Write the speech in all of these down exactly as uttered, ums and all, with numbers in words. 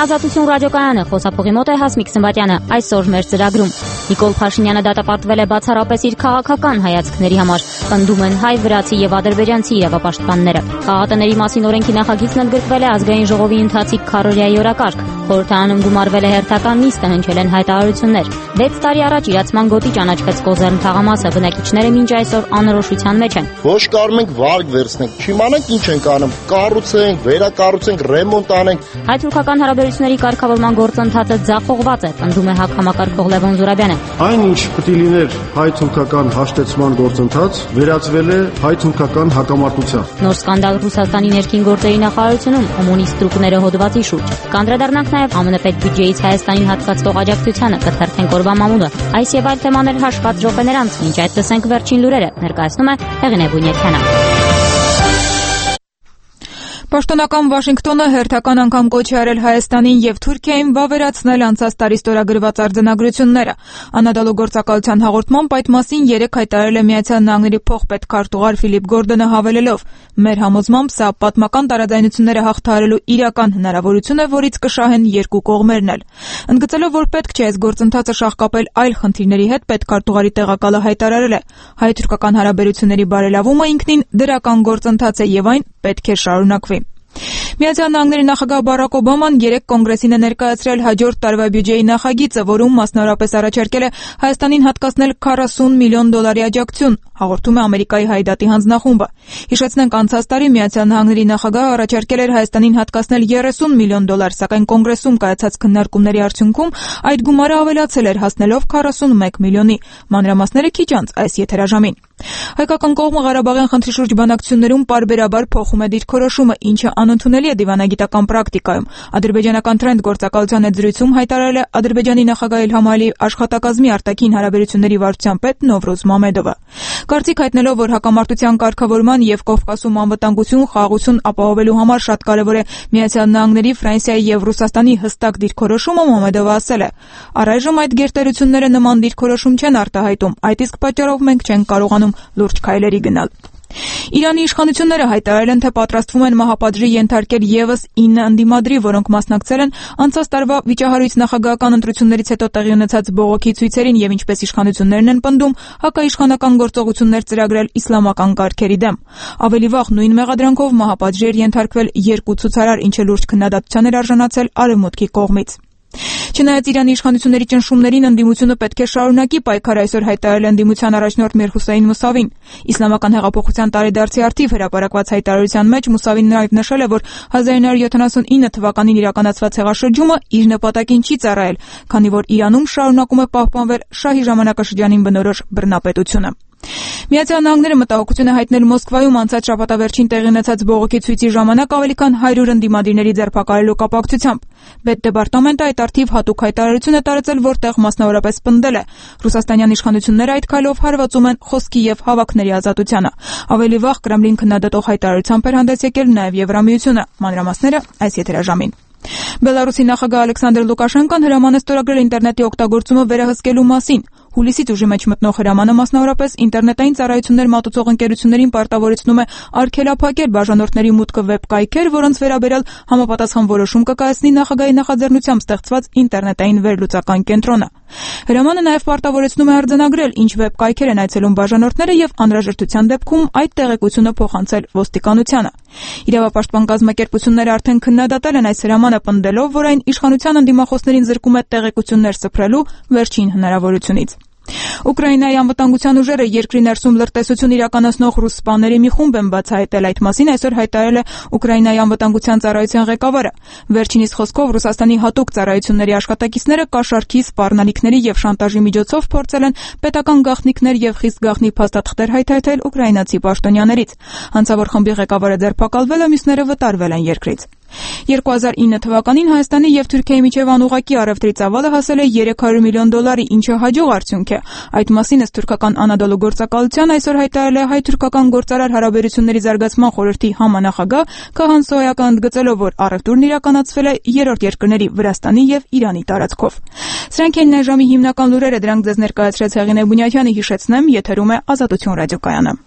Ազատություն ռադիոկայանը, խոսափողի մոտ է Հասմիկ Սմբատյանը, այսօր մեր ծրագրում։ Նիկոլ Փաշինյանը դատապարտվել է բացառապես իր քաղաքական հայացքների համար, պնդում են հայ, վրացի եւ ադրբեջանցի իրավապաշտպանները։ Խաղատների մասին օրենքի նախագիծն ընդգրկվել է ազգային ժողովի ընթացիկ քարոզիայի օրակարգ, խորհրդարանում գումարվել է հերթական նիստը, հնչել են հայտարարություններ։ վեց տարի առաջ իրացման գոտի ճանաչվեց Կոզերն թաղամասը, բնակիչները մինչ այսօր անորոշության մեջ են։ Ոչ կարում ենք վարկ վերցնենք, չիմանանք ինչ ենք անում, կառուցենք, վերակառուցենք, ռեմոնտ անենք։ Հայ-թուրքական հարաբերությունների կարգավորման գործընթացը ձախողված է, պնդում է ՀԱԿ համակարգող Լևոն Զուրաբյանը։ Այն, ինչ պետք է լիներ հայ-թուրքական հաշտեցման գործընթաց, վերածվել է հայ-թուրքական հակամարտության։ Նոր սկանդալ Ռուսաստանի ներքին գործերի նախարարությունում կոմունիստ տրուկները հոդվածի շուրջ։ Կանդրադառնանք նաև ԱՄՆ պետբյուջեից Հայաստանին հատկացվող աջակցությանը, կթերթենք օրվա մամուլը։ Այս եւ այլ թեմաներ հաշված րոպեներ անց, մինչ այդ տեսենք վերջին լուրերը, ներկայացնում է Հեղինե Բունյաթյանը։ Պաշտոնական Վաշինգտոնը հերթական անգամ կոչ է արել Հայաստանին եւ Թուրքիային վավերացնել անցած տարի ստորագրված արձանագրությունները։ Անադոլու գործակալության հաղորդմամբ այդ մասին երեկ հայտարարել է Միացյալ Նահանգների փոխպետքարտուղար Ֆիլիպ Գորդոնը հավելելով. «Մեր համոզմամբ սա պատմական տարաձայնությունները հաղթահարելու իրական հնարավորություն է, որից կշահեն երկու կողմերն էլ»։ Ընդգծելով, որ պետք չէ այս գործընթացը շահկապել այլ խնդիրների հետ, պետքարտուղարի տեղակալը հայտարարել է. «Հայ-թուրքական հարաբերությունների բարելավումը ինքնին դրական գործընթաց է եւ այն պետք է շարունակվի»։ Միացյալ Նահանգների նախագահ Բարակ Օբաման երեկ կոնգրեսին է ներկայացրել հաջորդ տարվա բյուջեի նախագիծը, որում մասնավորապես առաջարկել է Հայաստանին հատկացնել քառասուն միլիոն դոլարի աջակցություն, հաղորդում է Ամերիկայի Հայդատի հանձնախումբը։ Հիշեցնենք, անցած տարի Միացյալ Նահանգների նախագահը առաջարկել էր Հայաստանին հատկացնել երեսուն միլիոն դոլար, սակայն կոնգրեսում կայացած քննարկումների արդյունքում այդ գումարը ավելացել էր, հասնելով քառասունմեկ միլիոնի։ Մանրամասները քիչ անց այս եթերաժամին։ Հայկական կողմը Ղարաբաղյան խնդրի շուրջ բանակցություններում պարբերաբար փոխում է դիրքորոշումը, ինչը անընդունելի է դիվանագիտական պրակտիկայում։ Ադրբեջանական Թրենդ գործակալության հետ զրույցում հայտարարել է Ադրբեջանի նախագահ Իլհամ Ալիևի աշխատակազմի արտաքին հարաբերությունների վարչության պետ Նովրուզ Մամեդովը։ Կարծիք հայտնելով, որ հակամարտության կարգավորման եւ Կովկասում անվտանգություն, խաղաղություն ապահովելու համար շատ կարեւոր է Միացյալ Նահանգների, Ֆրանսիայի եւ Ռուսաստանի հստակ դիրքորոշումը, Մամեդովը ասել է. «Առայժմ այդ գերտերությունները նման դիրքորոշում չեն արտահայտում, այդ իսկ պատճառով մենք չենք կարողանում լուրջ քայլերի գնալ»։ Իրանի իշխանությունները հայտարարել են, թե պատրաստվում են մահապատժի ենթարկել եւս ինը ընդդիմադրի, որոնք մասնակցել են անցած տարվա վիճահարույց նախագահական ընտրություններից հետո տեղի ունեցած բողոքի ցույցերին եւ ինչպես իշխանություններն են պնդում, հակաիշխանական գործողություններ ծրագրել իսլամական կարգերի դեմ։ Ավելի վաղ նույն մեղադրանքով մահապատժի էր ենթարկվել երկու ցուցարար, ինչը լուրջ քննադատության էր արժանացել Արևմուտքի կողմից։ Չնայած Իրանի իշխանությունների ճնշումներին, ընդդիմությունը պետք է շարունակի պայքարը, այսօր հայտարարել է ընդդիմության առաջնորդ Միրհուսեյն Մուսավին։ Իսլամական հեղափոխության տարեդարձի առթիվ հրապարակված հայտարարության մեջ Մուսավին նաև նշել է, որ հազար ինը հարյուր յոթանասունինը թվականին իրականացված հեղաշրջումը իր նպատակին չի ծառայել, քանի որ Իրանում շարունակում է պահպանվել շահի ժամանակաշրջանին բնորոշ բռնապետությունը։ Միացյալ Նահանգները մտահոգություն է հայտնել Մոսկվայում անցած շաբաթավերջին տեղի ունեցած բողոքի ցույցի ժամանակ ավելի քան հարյուր ընդդիմադիրների ձերբակալելու կապակցությամբ։ Պետդեպարտամենտը այդ արդիվ հատուկ հայտարարություն է տարածել, որտեղ մասնավորապես պնդել է. «Ռուսաստանյան իշխանությունները այդ քայլով հարվածում են խոսքի եւ հավաքների ազատությանը»։ Ավելի վաղ Կրեմլին քննադատող հայտարարությամբ էր հանդես եկել նաեւ Եվրամիությունը։ Մանրամասները այս եթերաժամին։ Բելարուսի նախագահ Ալեքսանդր Լուկաշենկոն հրաման է ստորագրել ինտերնետի օգտագործումը վերահսկելու մասին։ Հուլիսից ուժի մեջ մտնող հրամանը մասնավորապես ինտերնետային ծառայություններ մատուցող ընկերություններին պարտավորեցնում է արգելափակել բաժանորդների մուտքը վեբկայքեր, որոնց վերաբերյալ համապատասխան որոշում կկայացնի նախագահի նախաձեռնությամբ ստեղծված ինտերնետային վերլուծական կենտրոնը։ Հրամանը նաև պարտավորեցնում է արձանագրել, ինչ վեբկայքեր են այցելում բաժանորդները եւ անհրաժեշտության դեպքում այդ տեղեկությունը փոխանցել ոստիկանությանը։ Իրավապաշտպան կազմակերպությունները արդեն քննադատել են այս հրամանը, պնդելով, որ այն իշխանության ընդդիմախոսներին զրկում է տեղեկություններ սփռելու վերջին հնարավորությունից։ Ուկրաինայի անվտանգության ուժերը երկրի ներսում լրտեսություն իրականացնող ռուս սպաների մի խումբ են բացահայտել, այդ մասին այսօր հայտարարել է Ուկրաինայի անվտանգության ծառայության ղեկավարը։ Վերջինիս խոսքով Ռուսաստանի հատուկ ծառայությունների աշխատակիցները կաշառքի, սպառնալիքների եւ շանտաժի միջոցով փորձել են պետական գաղտնիքներ եւ խիստ գաղտնի փաստաթղթեր հայթայթել ուկրաինացի պաշտոնյաներից։ Հանցավոր խմբի ղեկավարը ձերբակալվել է, մյուսները վտարվել են երկրից։ երկու հազար ինը թվականին Հայաստանի եւ Թուրքիայի միջև անուղղակի առևտրի ծավալը հասել է երեք հարյուր միլիոն դոլարի, ինչը հաջող արդյունք է։ Այդ մասին ըստ թուրքական Անադոլու գործակալության այսօր հայտարարել է հայ-թուրքական գործարար հարաբերությունների զարգացման խորհրդի համանախագահ Քահան Սոյակը, ընդգծելով, որ առևտուրն իրականացվել է երրորդ երկրների Վրաստանի եւ Իրանի տարածքով։ Սրանք են այժմի հիմնական լուրերը, դրանք ձեզ ներկայացրեց Հեղինե Բունյաթյանը, հիշեցնեմ, եթերում է Ազատություն ռադիոկայանը։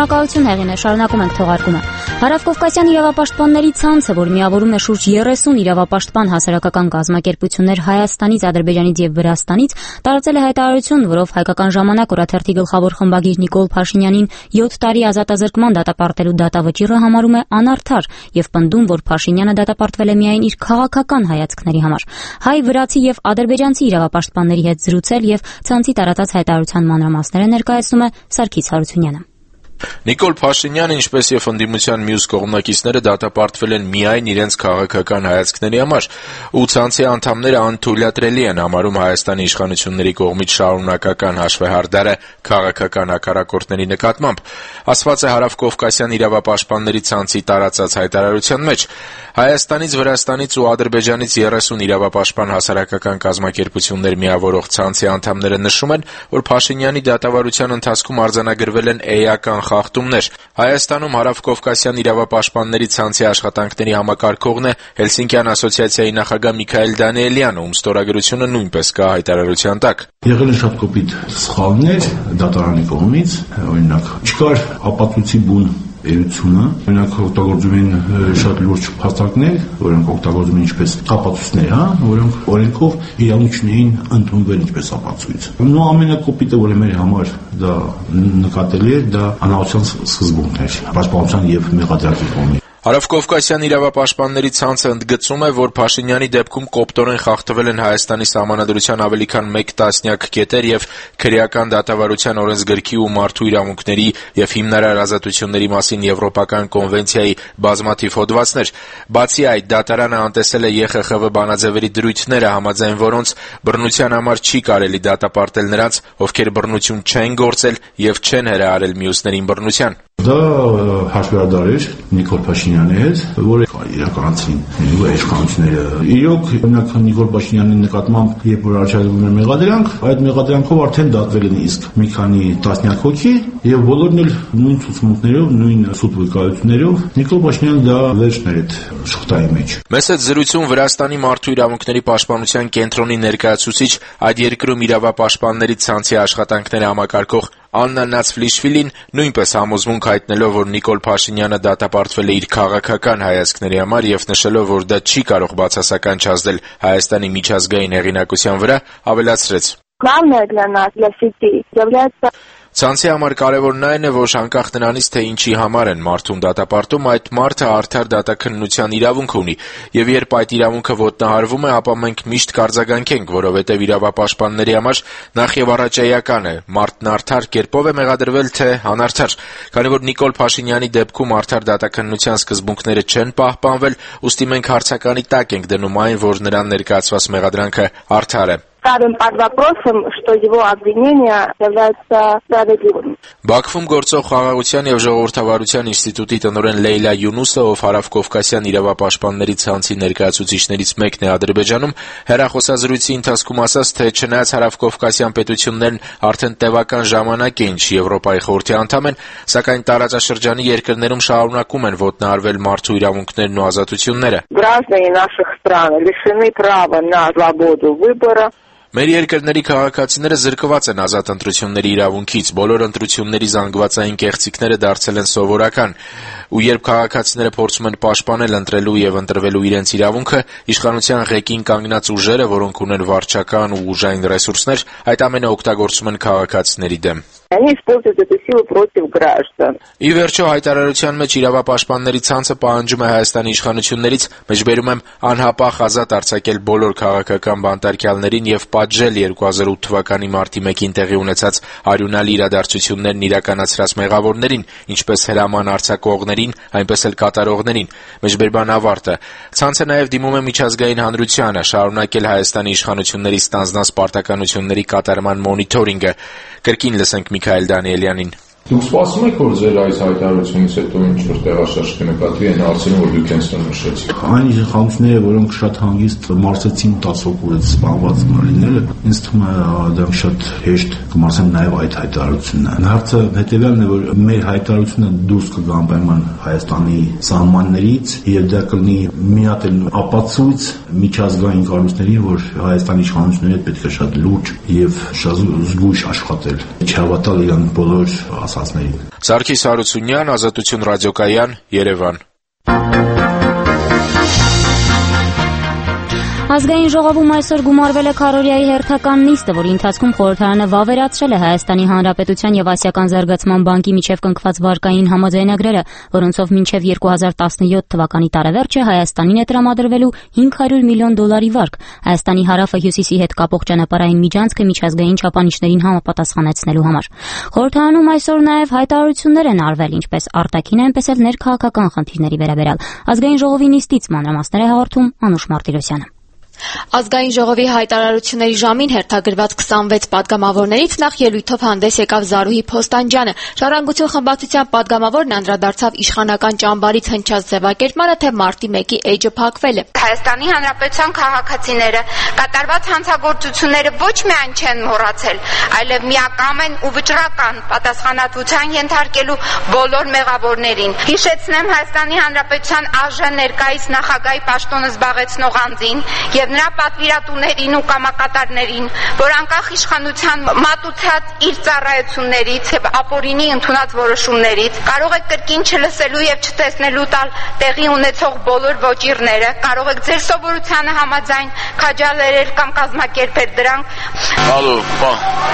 Շնորհակալություն Հեղինե, շարունակում ենք թողարկումը։ Հարավկովկասյան իրավապաշտպանների ցանցը, որ միավորում է շուրջ երեսուն իրավապաշտպան հասարակական կազմակերպություններ Հայաստանից, Ադրբեջանից եւ Վրաստանից, տարածել է հայտարարություն, որով Հայկական ժամանակ օրաթերթի գլխավոր խմբագիր Նիկոլ Փաշինյանին յոթ տարի ազատազրկման դատապարտելու դատավճիռը համարում է անարդար եւ պնդում, որ Փաշինյանը դատապարտվել է միայն իր քաղաքական հայացքների համար։ Հայ, վրացի եւ ադրբեջանցի իրավապաշտպանների հետ զրուցել եւ ցանցի տարածած հայտարարության մանրամասները ներկայացնում է Սարգիս Հարությունյանը։ Նիկոլ Փաշինյանը, ինչպես եւ ընդդիմության մյուս կողմնակիցները, դատապարտվել են միայն իրենց քաղաքական հայացքների համար, ու ցանցի անդամները անթույլատրելի են համարում Հայաստանի իշխանությունների կողմից շարունակական հաշվեհարդարը քաղաքական հակառակորդների նկատմամբ, ասված է Հարավկովկասյան իրավապաշտպանների ցանցի տարածած հայտարարության մեջ։ Հայաստանից, Վրաստանից ու Ադրբեջանից երեսուն իրավապաշտպան հասարակական կազմակերպություններ միավորող ցանցի անդամները նշում են, որ Փաշինյանի դատավարության ընթացքում արձանագրվել են էական խախտումներ։ Հայաստանում Հարավկովկասյան իրավապաշտպանների ցանցի աշխատանքների համակարգողն է Հելսինկյան ասոցիացիայի նախագահ Միքայել Դանիելյանը, ում ստորագրությունը նույնպես կա հայտարարության տակ։ Եղել են շատ կոպիտ սխալներ դատարանի կողմից, օրինակ, չկար ապացույցի բուն էությունը, օրինակ օգտագործում են շատ լուրջ փաստարկներ, որոնք օգտագործում են ինչպես ապացույցներ, հա, որոնք օրենքով իրավունք չունեին ընդունվել ինչպես ապացույց։ Ու ամենակոպիտը, որը մեր համար դա նկատելի է, դա անհավատության սկզբունքն էր, պաշտպանության եւ մեղադրակի կողմից։ Հարավկովկասյան իրավապաշտպանների ցանցը ընդգծում է, որ Փաշինյանի դեպքում կոպտորեն խախտվել են Հայաստանի սահմանադրության ավելի քան մեկ տասնյակ կետեր եւ քրեական դատավարության օրենսգրքի ու մարդու իրավունքների եւ հիմնարար ազատությունների մասին Եվրոպական կոնվենցիայի բազմաթիվ հոդվածներ։ Բացի այդ, դատարանը անտեսել է Ե Խ Խ V բանաձևերի դրույթները, համաձայն որոնց բռնության համար չի կարելի դատապարտել նրանց, ովքեր բռնություն չեն գործել եւ չեն հրահարել մյուսներին բռնության։ Դա հաշվետվար էր Նիկոլ Փաշինյանի հետ, որը իրականացրին իշխանությունները։ Իրոք, օրինակ Նիկոլ Փաշինյանի նկատմամբ, երբ որ առաջադրվում է մեղադրանք, այդ մեղադրանքով արդեն դատվել են իսկ մի քանի տասնյակ հոգի եւ բոլորն էլ նույն ցուցմունքներով, նույն սուտ վկայություններով Նիկոլ Փաշինյանը դա վերջն էր այդ շղթայի մեջ։ Մեծ այդ զրույցում Վրաստանի մարդու իրավունքների պաշտպանության կենտրոնի ներկայացուցիչ, այդ երկրում իրավապաշտպանների ցանցի աշխատանքները համակարգող Աննա Նացվլիշվիլին նույնպես համոզմունք հայտնելով, որ Նիկոլ Փաշինյանը դատապարտվել է իր քաղաքական հայացքների համար եւ նշելով, որ դա չի կարող բացասական չազդել Հայաստանի միջազգային հեղինակության վրա, ավելացրեց. Главное для нас, для сети, является Ցանցի համար կարևորն այն է, որ անկախ նրանից, թե ինչի համար են մարդուն դատապարտում, այդ մարդը արդար դատաքննության իրավունք ունի, եւ երբ այդ իրավունքը ոտնահարվում է, ապա մենք միշտ կարձագանքենք, որովհետեւ իրավապաշտպանների համար նախ եւ առաջ էական է մարդն արդար կերպով է մեղադրվել, թե անարդար, քանի որ Նիկոլ Փաշինյանի дебքում արդար դատաքննության սկզբունքները չեն պահպանվել, ուստի մենք հարցականի տակ ենք դնում այն, որ նրան ներկայացված մեղադրանքը արդար է։ ставим под вопросом, что его обвинение является справедливым. Բաքվում գործող խաղաղության եւ ժողովրդավարության ինստիտուտի տնօրեն Լեյլա Յունուսը, ով Հարավկովկասյան իրավապաշտպանների ցանցի ներկայացուցիչներից մեկն է Ադրբեջանում, հեռախոսազրույցի ընթացքում ասաց, թե չնայած Հարավկովկասյան պետություններն արդեն տևական ժամանակ են Եվրոպայի խորհրդի անդամ են, սակայն տարածաշրջանի երկրներում շարունակում են ոտնահարվել մարդու իրավունքներն ու ազատությունները։ Граждане наших стран лишены права на свободу выбора. Մեր երկրների քաղաքացիները զրկված են ազատ ընտրությունների իրավունքից, բոլոր ընտրությունների զանգվածային կեղծիքները դարձել են սովորական, ու երբ քաղաքացիները փորձում են պաշտպանել ընտրելու եւ ընտրվելու իրենց իրավունքը, իշխանության ղեկին կանգնած ուժերը, որոնք ունեն վարչական ու ուժային ռեսուրսներ, այդ ամենը օգտագործում են քաղաքացիների դեմ։ Они используют эту силу против граждан. Ի վերջո հայտարարության մեջ իրավապաշտպանների ցանցը պահանջում է Հայաստանի իշխանություններից, մեջբերում եմ, անհապաղ ազատ արձակել բոլոր քաղաքական բանտարկյալներին եւ պատժել երկու հազար ութ թվականի մարտի մեկին տեղի ունեցած արյունալի իրադարձություններն իրականացրած մեղավորներին, ինչպես հրաման արձակողներին, այնպես էլ կատարողներին։ Մեջբերման ավարտը։ Ցանցը նաեւ դիմում է միջազգային հանրությանը շարունակել Հայաստանի իշխանությունների ստանձնած պարտականությունների կատարման մոնիթորինգը։ Կրկին լսենք Միքայել Դանիելյանին։ Դուք սպասում եք, որ ձեր այս հայտարարությունից հետո ինչ-որ տեղաշարժ կնկատվի այն հարցերին, որ դուք հենց նշեցիք։ Այն իշխանությունները, որոնք շատ հանգիստ մարսեցին տասը հոգուց սպանված լինելը, ինձ թվում է դա շատ հեշտ կմարսեն նաև այդ հայտարարությունը։ Հարցը հետևյալն է, որ մեր հայտարարությունը դուրս կգա անպայման Հայաստանի սահմաններից եւ դա կլինի միատել ապացույց միջազգային կառույցներին, որ Հայաստանի իշխանությունները պետք է շատ լուրջ եւ շատ զգույշ աշխատել, չհավատալ իրան բոլոր ասածներին։ Սարգիս Հարությունյան, Ազատություն ռադիոկայան, Երևան։ Ազգային ժողովում այսօր գումարվել է քարորիայի հերթական նիստը, որի ընթացքում խորհրդարանը վավերացրել է Հայաստանի Հանրապետության եւ Ասիական զարգացման բանկի միջև կնքված վարկային համաձայնագրերը, որոնցով մինչեւ երկու հազար տասնյոթ թվականի տարեվերջը Հայաստանին է տրամադրվելու հինգ հարյուր միլիոն դոլարի վարկ, Հայաստանի հարավը հյուսիսի հետ կապող ճանապարհային միջանցքը միջազգային չափանիշներին համապատասխանեցնելու համար։ Խորհրդարանում այսօր նաեւ հայտարարություններ են արվել ինչպես արտաքին, այնպես էլ ներքաղաքական խնդիրների վերաբերյալ։ Ազգային ժողովի նիստից մանրամասներ է հաղորդում Անուշ Մարտիրոսյանը։ Ազգային ժողովի հայտարարությունների ժամին հերթագրված քսանվեց պատգամավորներից նախ ելույթով հանդես եկավ Զարուհի Փոստանջյանը։ Ժառանգություն խմբակցության պատգամավորն անդրադարձավ իշխանական ճամբարից հնչած ձևակերպմանը, թե մարտի մեկի էջը փակվել է։ Հայաստանի Հանրապետության քաղաքացիները կատարված հանցագործությունները ոչ միայն չեն մոռացել, այլև միակամ են ու վճռական պատասխանատվության ենթարկելու բոլոր մեղավորներին։ Հիշեցնեմ Հայաստանի Հանրապետության ԱԺ ներկայիս նախագահի պաշտոնը զբաղեցնող անձին եւ նրա պատվիրատուներին ու կամակատարներին, որ անկախ իշխանության մատուցած իր ծառայություններից եւ ապօրինի ընդունած որոշումներից կարող եք կրկին չլսելու եւ չտեսնելու տալ տեղի ունեցող բոլոր ոճիրները, կարող եք ձեր սովորությանը համաձայն քաջալերել կամ կազմակերպել դրանք։ Ալո, բա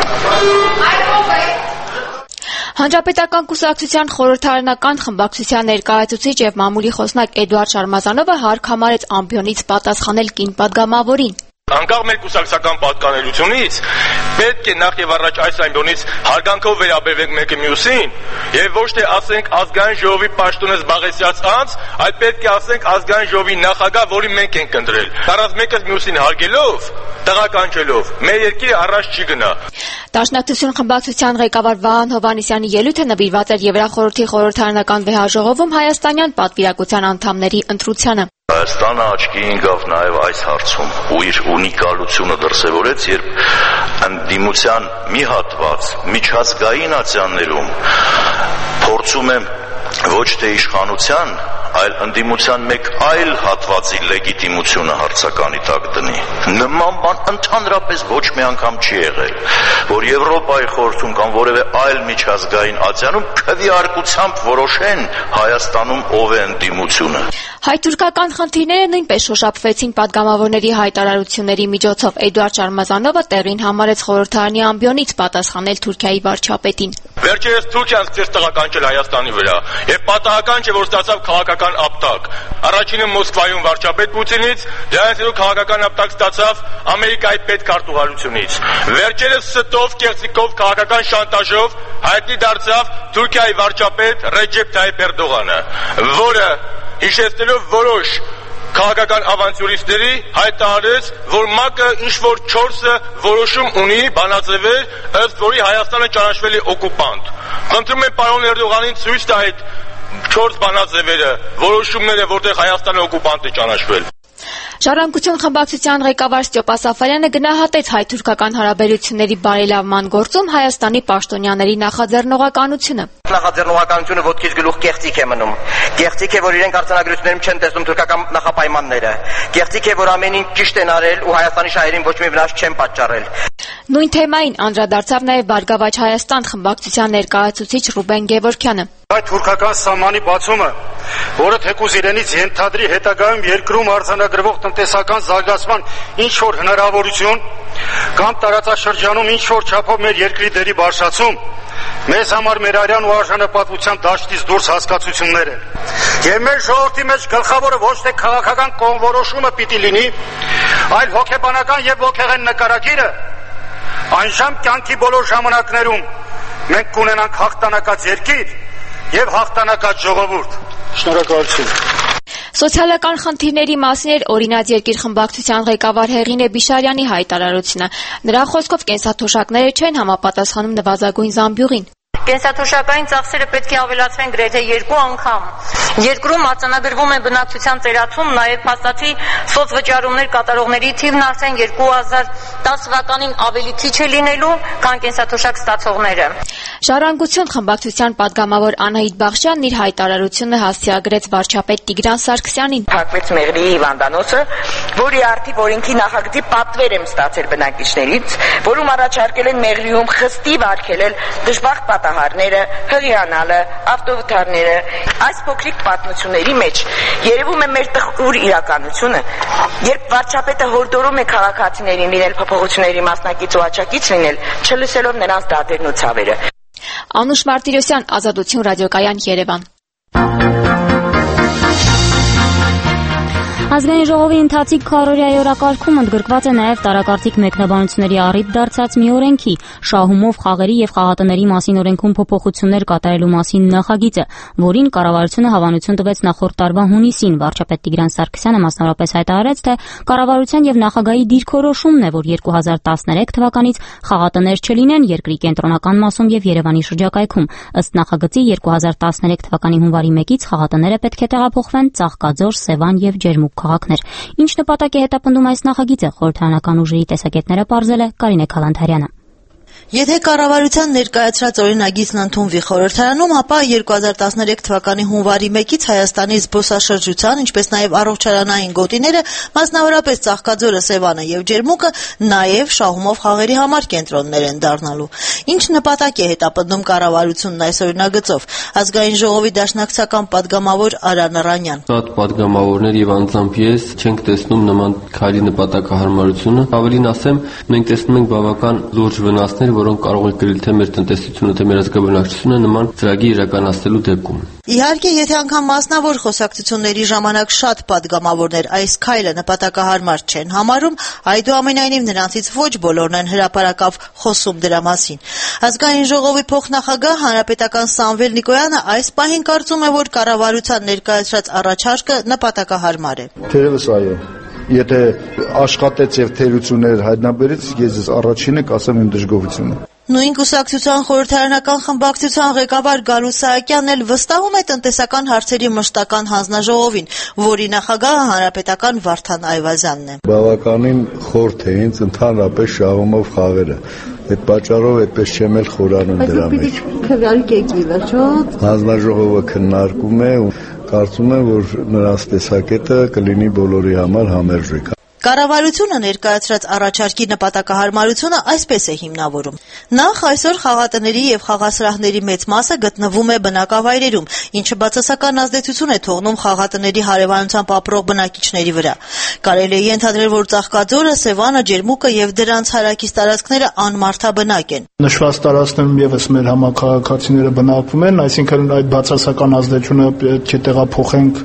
Հանրապետական կուսակցության խորհրդարանական խմբակցության ներկայացուցիչ եւ մամուլի խոսնակ Էդուարդ Շարմազանովը հարկ համարեց ամբիոնից պատասխանել կին պատգամավորին։ Անկախ մեր կուսակցական պատկանելությունից պետք է նախ եւ առաջ այս ամբիոնից հարգանքով վերաբերվենք մեկը մյուսին եւ ոչ թե ասենք ազգային ժողովի պաշտոնը զբաղեցած անձ, այլ պետք է ասենք ազգային ժողովի նախագահ, որին մենք ենք ընտրել։ Առանց մեկը մյուսին հարգելով, տղականչելով, մեր երկիրը առաջ չի գնա։ Դաշնակցություն խմբակցության ղեկավար Վահան Հովհաննիսյանի ելույթը նվիրված էր Եվրախորհրդի խորհրդարանական վեհաժողովում հայաստանյան պատվիրակության անդամների ընտրությանը։ Հայաստանը աչքի ընկավ նաև այս հարցում ու իր ունիկալությունը դրսևորեց, երբ ընդդիմության մի հատված միջազգային ատյաններում փորձում է ոչ թե իշխանության, այլ ընդդիմության մեկ այլ հատվածի լեգիտիմությունը հարցականի տակ դնի։ Նման բան ընդհանրապես ոչ մի անգամ չի եղել, որ Եվրոպայի խորհրդում կամ որևէ այլ միջազգային ատյանում քվեարկությամբ որոշեն Հայաստանում ով է ընդդիմությունը։ Հայ-թուրքական խնդիրները նույնպես շոշափվեցին պատգամավորների հայտարարությունների միջոցով։ Էդուարդ Շարմազանովը տեղին համարեց խորհրդարանի ամբիոնից պատասխանել Թուրքիայի վարչապետին։ Վերջերս Թուրքիան սկսեց տղականչել Հայաստանի վրա, եւ պատահական չէ, որ ստացավ քաղաքական ապտակ։ Առաջինը Մոսկվայում վարչապետ Պուտինից, դրանից հետո քաղաքական ապտակ ստացավ Ամերիկայի պետքարտուղարությունից։ Վերջերս ստով, կեղծիկով, քաղաքական շանտաժով հայտնի դարձավ Թուրքիայի վարչապետ Ռեջեփ Թայիփ Էրդողանը, որը հիշեցնելով որոշ քաղաքական ավանտյուրիստների հայտարարեց, որ ՄԱԿ-ը ինչ-որ չորսը որոշում ունի բանաձևեր, ըստ որի Հայաստանը ճանաչվել է օկուպանտ։ Խնդրում եմ պարոն Էրդողանին ցույց տա այդ չորս բանաձևերը, որոշումները, որտեղ Հայաստանը օկուպանտ է ճանաչվել։ Ժառանգություն խմբակցության ղեկավար Ստյոպա Սաֆարյանը գնահատեց հայ-թուրքական հարաբերությունների բարելավման գործում Հայաստանի պաշտոնյաների նախաձեռնողականությունը։ Նախաձեռնողականությունը ոտքից գլուխ կեղծիք է մնում։ Կեղծիք է, որ իրենք արձանագրություններում չեն տեսնում թուրքական նախապայմանները։ Կեղծիք է, որ ամեն ինչ ճիշտ են արել ու Հայաստանի շահերին ոչ մի վնաս չեն պատճառել։ Նույն թեմային անդրադարձավ նաև Բարգավաճ Հայաստան խմբակցության ներկայացուցիչ Ռուբեն Գևորգյանը։ Այդ թուրքական սահմանի բացումը, որը թեկուզ իրենից ենթադրի հետագայում երկրում արձանագրվող տնտեսական զարգացման ինչ-որ հնարավորություն կամ տարածաշրջանում ինչ-որ չափով մեր երկրի դերի բարձրացում, մեզ համար մեր արյան ու արժանապատվության դաշտից դուրս հասկացություններ են։ Եվ մեր ժողովրդի մեջ գլխավորը ոչ թե քաղաքական կողմորոշումը պիտի լինի, այլ հոգեբանական եւ ոգեղեն նկարագիրը, այնժամ կյանքի բոլոր ժամանակներում մենք կունենանք հաղթանակած երկիր եւ հաղթանակած ժողովուրդ։ Շնորհակալություն։ Սոցիալական խնդիրների մասին էր Օրինաց երկիր խմբակցության ղեկավար Հեղինե Բիշարյանի հայտարարությունը։ Նրա խոսքով կենսաթոշակները չեն համապատասխանում նվազագույն զամբյուղին։ Կենսաթոշակային ծախսերը պետք է ավելացվեն գրեթե երկու անգամ։ Երկրում արձանագրվում է բնակչության ծերացում, նաև փաստացի սոցվճարումներ կատարողների թիվն արդեն երկու հազար տասը թվականին ավելի քիչ է լինելու, քան կենսաթոշակ ստացողները։ Ժառանգություն խմբակցության պատգամավոր Անահիտ Բաղշյանն իր հայտարարությունը հասցեագրեց վարչապետ Տիգրան Սարգսյանին։ Փակվեց Մեղրիի հիվանդանոցը, որի արդիվ օրենքի նախագծի պատվեր եմ ստացել բնակիչներից, որում առաջարկել են Մեղրիում խստիվ արգելել դժբախտ պատահարները, հղիանալը, ավտովթարները։ Այս փոքրիկ պատմությունների մեջ երևում է մեր տխուր իրականությունը, երբ վարչապետը հորդորում է քաղաքացիներին լինել փոփոխությունների մասնակից ու աջակից լինել, չլսելով նրանց դատերն ու ցավերը։ Անուշ Մարտիրոսյան, Ազատություն ռադիոկայան, Երևան։ Ազգային ժողովի ընթացիկ քառօրյայի օրակարգում ընդգրկված է նաև տարակարծիք մեկնաբանությունների առիթ դարձած մի օրենքի շահումով խաղերի եւ խաղատների մասին օրենքում փոփոխություններ կատարելու մասին նախագիծը, որին կառավարությունը հավանություն տվեց նախորդ տարվա հունիսին։ Վարչապետ Տիգրան Սարգսյանը մասնավորապես հայտարարեց, թե կառավարության եւ նախագահի դիրքորոշումն է, որ երկու հազար տասներեք թվականից խաղատներ չլինեն երկրի կենտրոնական մասում եւ Երևանի շրջակայքում։ Ըստ նախագծի երկու հազար տասներեք թվականի հունվարի մեկից խաղատները պետք է տեղափոխվեն Ծաղկաձոր, Սևան եւ Ջերմուկ քաղաքներ։ Ինչ նպատակ է հետապնդում այս նախագիծը, խորհրդարանական ուժերի տեսակետները պարզել է Կարինե Քալանթարյանը։ Եթե կառավարության ներկայացրած օրինագիծն ընդունվի խորհրդարանում, ապա երկու հազար տասներեք թվականի հունվարի մեկից Հայաստանի զբոսաշրջության, ինչպես նաև առողջարանային գոտիները, մասնավորապես Ծաղկաձորը, Սևանը եւ Ջերմուկը, նաև շահումով խաղերի համար կենտրոններ են դառնալու։ Ինչ նպատակ է հետապնդում կառավարությունն այս օրինագծով։ Ազգային ժողովի դաշնակցական պատգամավոր Արա Նռանյան։ Շատ պատգամավորներ եւ անձամբ ես չենք տեսնում նման քայլի նպատակահարմարությունը։ Ավելին ասեմ, մենք տեսնում ենք բավական լուրջ վնասներ, որոնք կարող են կրել թե մեր տնտեսությունը, թե մեր ազգաբնակչությունը նման ծրագիր իրականացնելու դեպքում։ Իհարկե, եթե անգամ մասնավոր խոսակցությունների ժամանակ շատ պատգամավորներ այս քայլը նպատակահարմար չեն համարում, այդուամենայնիվ նրանցից ոչ բոլորն են հրապարակավ խոսում դրա մասին։ Ազգային ժողովի փոխնախագահ հանրապետական Սամվել Նիկոյանը այս պահին կարծում է, որ կառավարության ներկայացրած առաջարկը նպատակահարմար է։ Թերևս այո։ Եթե աշխատեց եւ թերություններ հայտնաբերեց, ես առաջինը կասեմ իմ դժգոհությունը։ Նույն կուսակցության խորհրդարանական խմբակցության ղեկավար Գալու Սահակյանն էլ վստահում է տնտեսական հարցերի մշտական հանձնաժողովին, որի նախագահը հանրապետական Վարդան Այվազյանն է։ Բավականին խորթ է ինձ ընդհանրապես շահումով խաղերը։ Այդ պատճառով այդպես չեմ էլ խորանում դրա մեջ։ Քվեարկեք ի վերջո։ Հանձնաժողովը քննարկում է ու կարծում եմ, որ նրանց տեսակետը կլինի բոլորի համար համերժեք։ Կառավարությունը ներկայացրած առաջարկի նպատակահարմարությունը այսպես է հիմնավորում։ Նախ այսօր խաղատների եւ խաղասրահների մեծ մասը գտնվում է բնակավայրերում, ինչը բացասական ազդեցություն է թողնում խաղատների հարևանությամբ ապրող բնակիչների վրա։ Կարելի է ենթադրել, որ Ծաղկաձորը, Սևանը, Ջերմուկը եւ դրանց հարակից տարածքները անմարդաբնակ են։ Նշված տարածքներում եւս մեր համակարգացիները բնակվում են, այսինքն այդ բացասական ազդեցությունը պետք է տեղափոխենք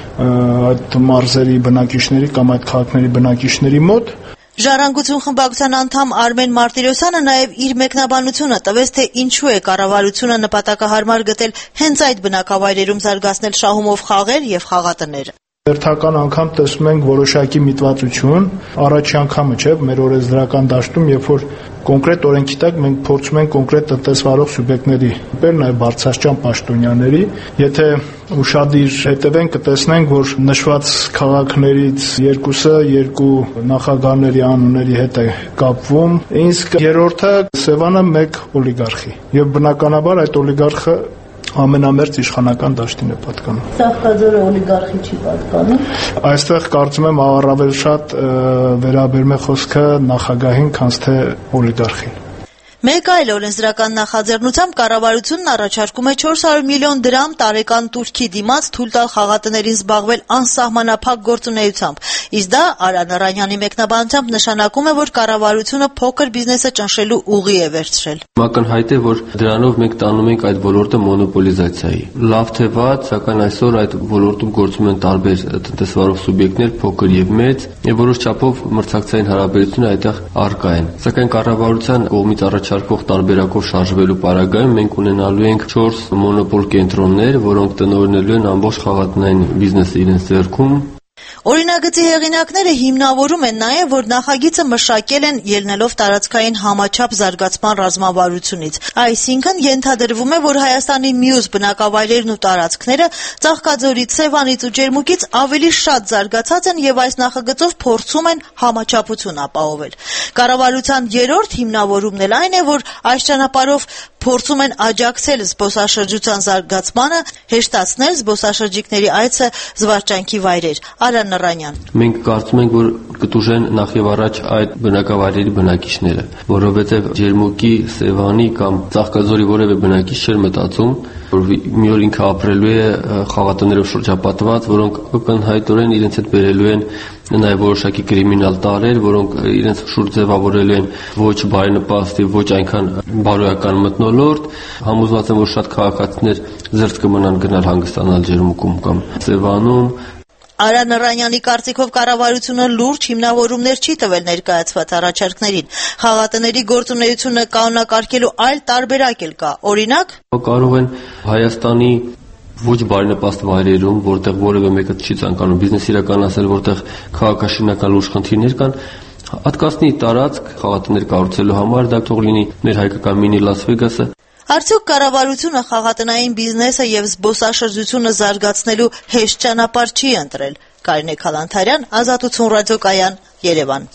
այդ մարզերի բնակիչների կամ այդ քաղաքների բնակիչների մոտ։ Ժառանգություն խմբակցության անդամ Արմեն Մարտիրոսյանը նաև իր մեկնաբանությունը տվեց, թե ինչու է կառավարությունը նպատակահարմար գտել հենց այդ բնակավայրերում զարգացնել շահումով խաղեր եւ խաղատներ։ Հերթական անգամ տեսնում ենք որոշակի միտվածություն, առաջի անգամը չէ, մեր օրենսդրական դաշտում, երբ որ կոնկրետ օրենքի տակ մենք փորձում ենք կոնկրետ տնտեսվարող սուբյեկտների, բեր նաև բարձրաստիճան պաշտոնյաների, եթե ուշադիր հետևենք, կտեսնենք, որ նշված քաղաքներից երկուսը երկու նախագահների անունների հետ է կապվում, իսկ երրորդը Սևանը մեկ օլիգարխի, եւ բնականաբար այդ օլիգարխը ամենամերձ իշխանական դաշտին է պատկանում։ Ծաղկաձորը օլիգարխի չի պատկանում։ Այստեղ կարծում եմ առավել շատ վերաբերում է խոսքը նախագահին, քան թե օլիգարխին։ Մեկ այլ օրենսդրական նախաձեռնությամբ կառավարությունն առաջարկում է չորս հարյուր միլիոն դրամ տարեկան տուրքի դիմաց թույլ տալ խաղատներին զբաղվել անսահմանափակ գործունեությամբ։ Իսկ դա Արա Նռանյանի մեկնաբանությամբ նշանակում է, որ կառավարությունը փոքր բիզնեսը ճնշելու ուղի է վերցրել։ Ակնհայտ է, որ դրանով մենք տանում ենք այդ ոլորտը մոնոպոլիզացիայի։ Լավ թե վատ, սակայն այսօր այդ ոլորտում գործում են տարբեր տնտեսվարող սուբյեկտներ, փոքր եւ մեծ, եւ որոշ չափով մրցակցային հարաբերությունները այդտեղ առկա են։ Սակայն կառավարության կողմից առաջարկվող տարբերակով շարժվելու պարագայում մենք ունենալու ենք չորս մոնոպոլ կենտրոններ, որոնք տնօրինելու են ամբողջ խաղատնային բիզնեսը իրենց ձեռքում։ Օրինագծի հեղինակները հիմնավորում են նաև, որ նախագիծը մշակել են ելնելով տարածքային համաչափ զարգացման ռազմավարությունից։ Այսինքն ենթադրվում է, որ Հայաստանի մյուս բնակավայրերն ու տարածքները Ծաղկաձորից, Սևանից ու Ջերմուկից ավելի շատ զարգացած են եւ այս նախագծով փորձում են համաչափություն ապահովել։ Կառավարության երրորդ հիմնավորումն էլ այն է, որ այս ճանապարհով փորձում են աջակցել զբոսաշրջության զարգացմանը, հեշտացնել զբոսաշրջիկների այցը զվարճանքի վայրեր։ Արան Նռանյան։ Մենք կարծում ենք, որ կտուժեն նախ եւ առաջ այդ բնակավայրերի բնակիչները, որովհետեւ Ջերմուկի, Սևանի կամ Ծաղկաձորի որևէ բնակիչ չէր մտածում, որ մի օր ինքը ապրելու է խաղատներով շրջապատված, որոնք ակնհայտորեն իրենց հետ բերելու են նաև որոշակի կրիմինալ տարրեր, որոնք իրենց շուրջ ձևավորելու են ոչ բարենպաստ եւ ոչ այնքան բարոյական մթնոլորտ։ Համոզված եմ, որ շատ քաղաքացիներ զերծ կմնան գնալ հանգստանալ Ջերմուկում կամ Սևանում։ Արան Նռանյանի կարծիքով կառավարությունը լուրջ հիմնավորումներ չի տվել ներկայացված առաջարկներին։ Խաղատների գործունեությունը կանոնակարգելու այլ տարբերակ էլ կա։ Օրինակ, կարող են Հայաստանի ոչ բարենպաստ վայրերում, որտեղ որևէ մեկը չի ցանկանում բիզնես իրականացնել, որտեղ քաղաքաշինական լուրջ խնդիրներ կան, հատկացնի տարածք խաղատներ կառուցելու համար, դա թող լինի մեր հայկական մինի Լաս Վեգասը։ Արդյոք կառավարությունը խաղատնային բիզնեսը եւ զբոսաշրջությունը զարգացնելու հեշտ ճանապարհ չի ընտրել։ Կարինե Քալանթարյան, Ազատություն ռադիոկայան, Երևան։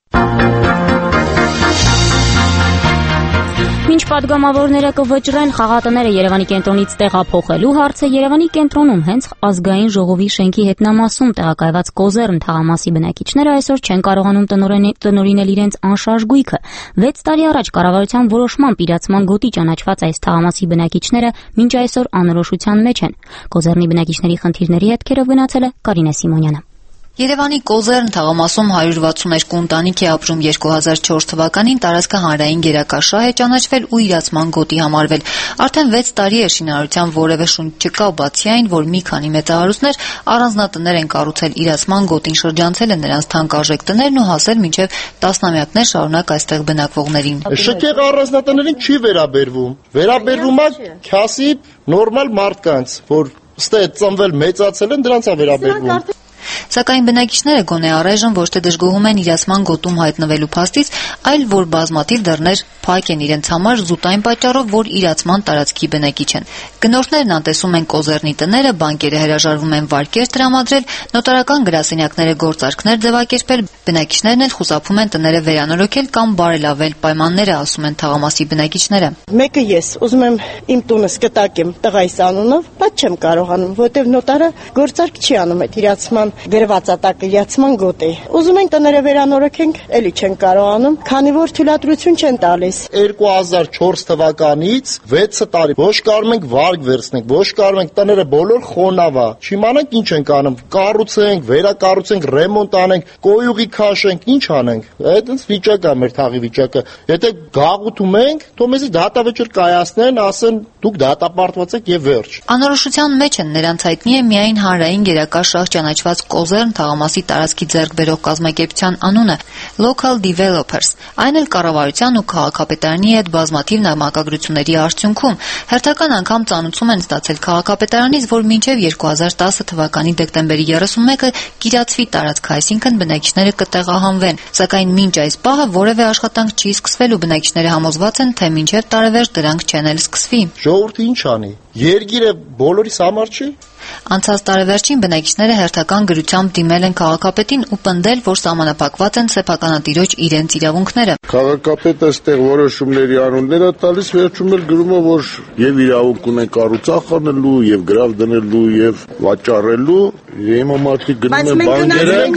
Մինչ падգամավորները կվճռեն խաղատները Երևանի կենտրոնից տեղափոխելու հարցը, Երևանի կենտրոնում հենց ազգային ժողովի շենքի հետնամասում տեղակայված Կոզեռն թաղամասի բնակիչները այսօր չեն կարողանում տնօրինել իրենց անշարժ գույքը։ վեց տարի առաջ կառավարության որոշմամբ իրացման գոտի ճանաչված այս թաղամասի բնակիչները մինչ այսօր անորոշության մեջ են։ Կոզեռնի բնակիչների խնդիրների հետքերով գնացել է Կարինե Սիմոնյանը։ Երևանի Կոզեռն թաղամասում հարյուր վաթսուն երկու ընտանիք է ապրում երկու հազար չորս թվականին տարածքը հանրային գերակաշահ է ճանաչվել ու իրացման գոտի համարվել։ Արդեն վեց տարի է շինարարության որևէ շունչ չկա, բացի այն, որ մի քանի մեծահարուստներ առանձնատներ են կառուցել, իրացման գոտին շրջանցել են նրանց թանկարժեք տներն ու հասել մինչև տասնամյակներ շարունակ այստեղ բնակվողներին։ Շքեղ առանձնատներին չի վերաբերվում։ Վերաբերվում է քյասիբ նորմալ մարդկանց, որ ստե ծնվել մեծացել են, դրանց է վերաբերվում։ Սակայն բնակիչները գոնե առայժմ ոչ թե դժգոհում են իրացման գոտում հայտնվելու փաստից, այլ որ բազմաթիվ դռներ փակ են իրենց համար զուտ այն պատճառով, որ իրացման տարածքի բնակիչ են։ Գնորդներն անտեսում են Կոզեռնի տները, բանկերը հրաժարվում են վարկեր տրամադրել, նոտարական գրասենյակները գործարքներ ձևակերպել, բնակիչներն էլ խուսափում են տները վերանորոգել կամ բարելավել պայմանները, ասում են թաղամասի բնակիչները։ Մեկը ես ուզում եմ իմ տունս կտակեմ տղայիս անունով, բայց չեմ կարողանում, որտեղ նոտարը գործարք չի անում այդ իրացման գրվածատակը իրացման գոտի։ Ուզում ենք տները վերանորոգենք, էլի չեն կարողանում, քանի որ թույլատրություն չեն տալիս։ երկու հազար չորս թվականից վեց տարի ոչ կարող ենք վարկ վերցնենք, ոչ կարող ենք տները բոլոր խոնավա։ Չիմանանք ինչ ենք անում, կառուցենք, վերակառուցենք, ռեմոնտ անենք, կոյուղի քաշենք, ինչ անենք։ Այդպես վիճակ է մեր թաղի վիճակը։ Եթե գաղութում ենք, թող մեզ դատավճիռ կայացնեն, ասեն դուք դատապարտված եք եւ վերջ։ Անորոշության մեջ են նրանց հայտնի է միայն հանրային գերակաշահ ճանաչված Կոզեռն թաղամասի տարածքի ձեռք բերող կազմակերպության անունը Local Developers, այն էլ կառավարության ու քաղաքապետարանի հետ բազմաթիվ նամակագրությունների արդյունքում հերթական անգամ ծանուցում են ստացել քաղաքապետարանից, որ մինչև երկու հազար տասը թվականի դեկտեմբերի երեսունմեկը կիրացվի տարածքը, այսինքն բնակիչները կտեղահանվեն, սակայն մինչ այս պահը որևէ աշխատանք չի սկսվել ու բնակիչները համոզված են, թե մինչև տարեվերջ դրանք չեն էլ սկսվի։ Ժողովուրդը ինչ անի։ Երգիրը բոլորիս համար չի։ Անցած տարեվերջին բնակիչները հերթական գրությամբ դիմել են քաղաքապետին ու պնդել, որ սահմանափակված են սեփականատիրոջ իրենց իրավունքները։ Քաղաքապետը այստեղ որոշումների անուններ է տալիս, վերջում էլ գրում է, որ եւ իրավունք ունեն կառուցախ անելու, եւ գրավ դնելու, եւ վաճառելու, հիմա մարդիկ գնում են բանկերեն,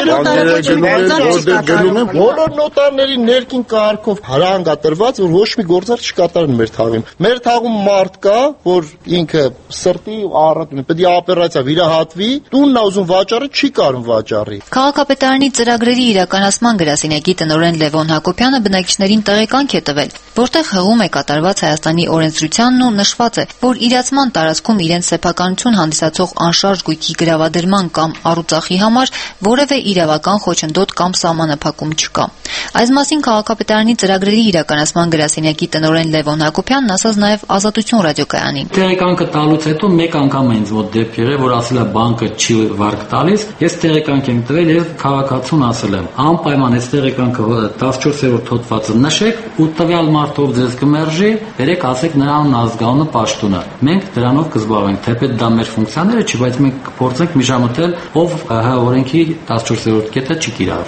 բանկերեն գնում են, բոլոր նոտարների ներքին կարգով հրանգ է տրված, որ ոչ մի գործարք չկատարեն մեր թաղում։ Մեր թաղում մարդ կա, որ ինքը սրտի առատ պետք է օպերացիա վիրահատվի, տունն ուզում վաճառի, չի կարող վաճառի։ Քաղաքապետարանի ծրագրերի իրականացման գրասենյակի տնօրեն Լևոն Հակոբյանը բնակիչներին տեղեկանք է տվել, որտեղ հղում է կատարված Հայաստանի օրենսդրությանն ու նշված է, որ իրացման տարածքում իրենց սեփականություն հանդիսացող անշարժ գույքի գրավադրման կամ առուծախի համար որևէ իրավական խոչընդոտ կամ սահմանափակում չկա։ Այս մասին քաղաքապետարանի ծրագրերի իրականացման գրասենյակի տնօրեն Լևոն Հակոբյանն ասաց նաև Ազատություն ռադիոկայանին։ Տեղեկանքը տալուց հետո մեկ անգամ է ինձ մոտ դեպք եղել, որ ասել է բանկը չի վարկ տալիս, ես տեղեկանք եմ տվել եւ քաղաքացուն ասել եմ, անպայման այս տեղեկանքը տասնչորսերորդ հոդվածը նշեք ու տվյալ մարդով ձեզ կմերժի, երեք ասեք նրան ազգանունը պաշտոնը։ Մենք դրանով կզբաղվենք, թեպետ դա մեր ֆունկցիաները չի, բայց մենք կփորձենք միջամտել, ով ՀՀ օրենքի տասնչորսերորդ կետը չի կիրառում։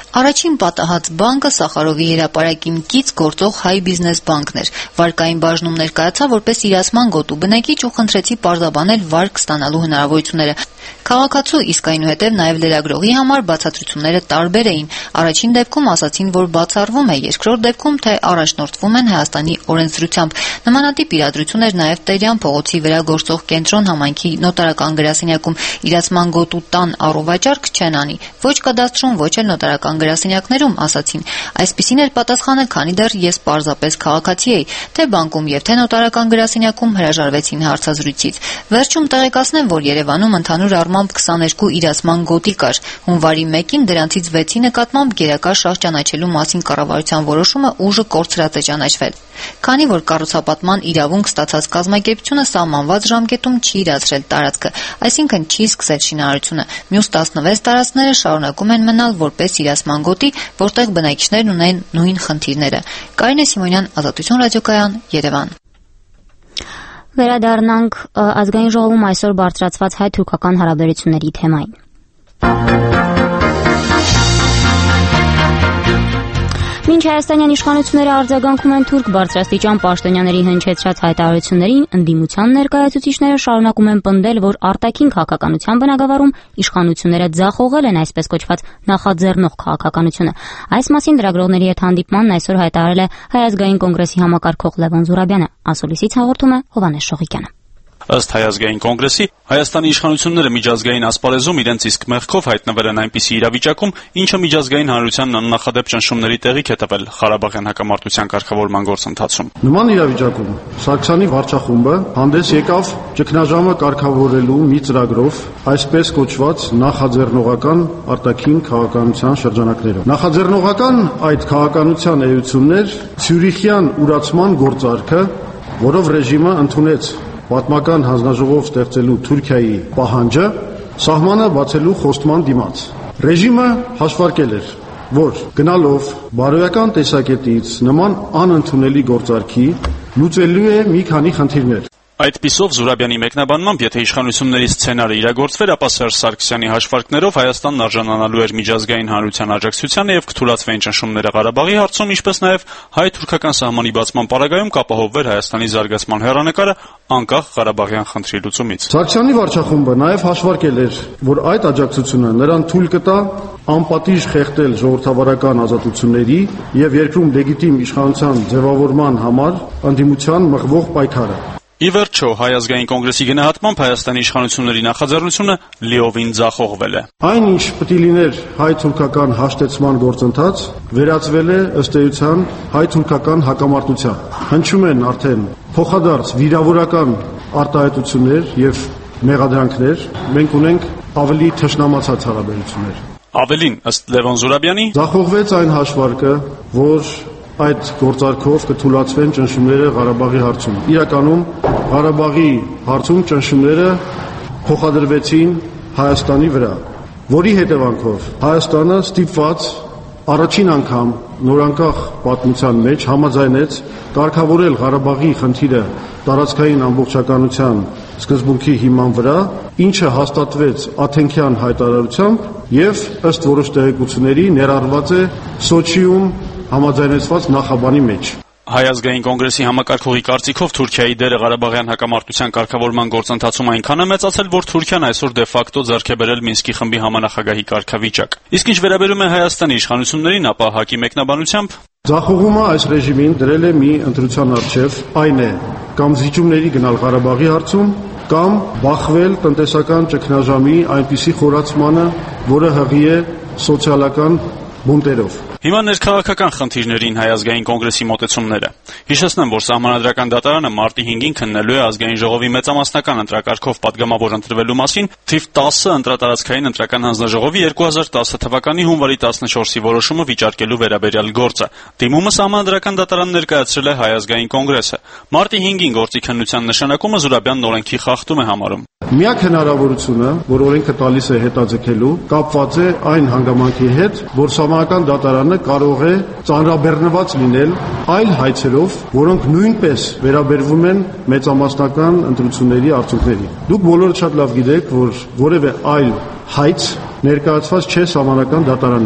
Առաջին պատահած բանկը Սախարովի հրապարակի կից գործող Հայ բիզնես բանկն էր։ Վարկային բաժնում ներկայացավ որպես իրացման գոտու բնակիչ ու խնդրեցի պարզաբանել վարկ ստանալու հնարավորությունները։ Քաղաքացու, իսկ այնուհետև նաև լրագրողի համար բացատրությունները տարբեր էին։ Առաջին դեպքում ասացին, որ բացառվում է, երկրորդ դեպքում թե առաջնորդվում են Հայաստանի օրենսդրությամբ։ Նմանատիպ իրադրություն էր նաև Տերյան փողոցի վրա գործող Կենտրոն համայնքի նոտարական գրասենյակում։ Իրացման գոտու տան առուվաճառք չեն անի, ոչ կադաստրում, ոչ էլ նոտարական գրասենյակներում, ասացին։ Այսպիսին էր պատասխանը, քանի դեռ ես պարզապես քաղաքացի էի, թե բանկում եւ թե նոտարական գրասենյակում հրաժարվեցին հարցազրույցից։ Վերջում տեղեկացնեմ, որ Երևանում ընդհանուր առմամբ քսաներկու իրացման գոտի կար։ Հունվարի մեկին դրանցից վեցի նկատմամբ գերակա շահ ճանաչելու մասին կառավարության որոշումը ուժը կորցրած է ճանաչվել։ Քանի որ կառուցապատման իրավունք ստացած կազմակերպությունը սահմանված ժամկետում չի իրացրել տարածքը, այսինքն չի սկսել շինարարությունը։ Մյուս տասնվեց տարածքները շարունակում են մնալ որպես իրացման գոտի, որտեղ բնակիչներն ունեն նույն խնդիրները։ Կարինե Սիմոնյան, Ազատություն ռադիոկայան, Երևան։ Վերադառնանք ազգային ժողովում այսօր բարձրացված հայ-թուրքական հարաբերությունների թեմային։ Մինչ հայաստանյան իշխանությունները արձագանքում են թուրք բարձրաստիճան պաշտոնյաների հնչեցրած հայտարարություններին, ընդդիմության ներկայացուցիչները շարունակում են պնդել, որ արտաքին քաղաքականության բնագավառում իշխանությունները ձախողել են այսպես կոչված նախաձեռնող քաղաքականությունը։ Այս մասին լրագրողների հետ հանդիպմանն այսօր հայտարարել է Հայ ազգային կոնգրեսի համակարգող Լևոն Զուրաբյանը։ Ասուլիսից հաղորդում է Հովհաննես Շողիկյանը։ Ըստ Հայ ազգային կոնգրեսի, Հայաստանի իշխանությունները միջազգային ասպարեզում իրենց իսկ մեղքով հայտնվել են այնպիսի իրավիճակում, ինչը միջազգային հանրությանն աննախադեպ ճնշումների տեղիք է տվել Ղարաբաղյան հակամարտության կարգավորման գործընթացում։ Նման իրավիճակում Սարգսյանի վարչախումբը հանդես եկավ ճգնաժամը կարգավորելու մի ծրագրով, այսպես կոչված նախաձեռնողական արտաքին քաղաքականության շրջանակներով։ Նախաձեռնողական այդ քաղաքականության էություններ Ցյուրիխյան ուրացման գործարքը, որով ռեժիմը ընդունեց պատմական հանձնաժողով ստեղծելու Թուրքիայի պահանջը սահմանը բացելու խոստման դիմաց։ Ռեժիմը հաշվարկել էր, որ գնալով բարոյական տեսակետից նման անընդունելի գործարքի լուծելու է մի քանի խնդիրներ։ Այդպիսով Զուրաբյանի մեկնաբանմամբ, եթե իշխանությունների սցենարը իրագործվեր, ապա Սերժ Սարգսյանի հաշվարկներով Հայաստանն արժանանալու էր միջազգային հանրության աջակցությանը եւ կթուլացվեին ճնշումները Ղարաբաղի հարցում, ինչպես նաեւ հայ-թուրքական սահմանի բացման պարագայում կապահովվեր Հայաստանի զարգացման հեռանկարը անկախ Ղարաբաղյան խնդրի լուծումից։ Սարգսյանի վարչախումբը նաեւ հաշվարկել էր, որ այդ աջակցությունը նրան թույլ կտա անպատիժ խեղդել ժողովրդավարական ազատությունների եւ երկրում լեգիտիմ իշխանության ձևավորման համար ընդդիմության մղվող պայքարը։ Ի վերջո, Հայ ազգային կոնգրեսի գնահատմամբ Հայաստանի իշխանությունների նախաձեռնությունը լիովին ձախողվել է։ Այն, ինչ պետք է լիներ հայ-թուրքական հաշտեցման գործընթաց, վերածվել է ըստ էության հայ-թուրքական հակամարտության։ Հնչում են արդեն փոխադարձ վիրավորական արտահայտություններ եւ մեղադրանքներ, մենք ունենք ավելի թշնամացած հարաբերություններ։ Ավելին, ըստ Լևոն Զուրաբյանի, ձախողվեց այն հաշվարկը, որ այդ գործարքով կթուլացվեն ճնշումները Ղարաբաղի հարցում։ Իրականում Ղարաբաղի հարցում ճնշումները փոխադրվեցին Հայաստանի վրա, որի հետևանքով Հայաստանը ստիպված առաջին անգամ նորանկախ պատմության մեջ համաձայնեց կարգավորել Ղարաբաղի խնդիրը տարածքային ամբողջականության սկզբունքի հիման վրա, ինչը հաստատվեց Աթենքյան հայտարարությամբ եւ ըստ որոշ տեղեկությունների ներառված է Սոչիում համաձայնեցված նախաբանի մեջ։ Հայ ազգային կոնգրեսի համակարգողի կարծիքով Թուրքիայի դերը Ղարաբաղյան հակամարտության կարգավորման գործընթացում այնքան է մեծացել, որ Թուրքիան այսօր դե ֆակտո ձեռք է բերել Մինսկի խմբի համանախագահի կարգավիճակ։ Իսկ ինչ վերաբերում է Հայաստանի իշխանություններին, ապա ՀԱԿ-ի մեկնաբանությամբ ձախողումը այս ռեժիմին դրել է մի ընտրության առջև, այն է կամ զիջումների գնալ Ղարաբաղի հարցում, կամ բախվել տնտեսական ճգնաժամի այնպիսի խորացմանը, որը հղի է սոցիալական բունտերով։ Հիմա ներքաղաքական խնդիրներին Հայ ազգային կոնգրեսի մոտեցումները։ Հիշեցնեմ, որ Սահմանադրական դատարանը մարտի հինգին քննելու է ազգային ժողովի մեծամասնական ընտրակարգով падգամավոր ընտրվելու մասին թիվ տասը ընտրատարածքային ընտրական հանձնաժողովի երկու հազար տասը թվականի հունվարի տասնչորսի որոշումը վիճարկելու վերաբերյալ գործը։ Դիմումը Սահմանադրական դատարան ներկայացրել է Հայ ազգային կոնգրեսը։ Մարտի հինգին գործի քննության նշանակումը Զուրաբյանն օրենքի խախտում է համարում։ Միակ հնարավորությունը, որ օրենքը տալիս է հետաձգելու, կապված է այն հանգամանքի հետ, որ Սահմանադրական դատարանը կարող է ծանրաբեռնված լինել այլ հայցերով, որոնք նույնպես վերաբերվում են մեծամասնական ընտրությունների արդյունքներին։ Դուք բոլորը շատ լավ գիտեք, որ որևէ այլ հայց ներկայացված չէ Սահմանադրական դատարանի։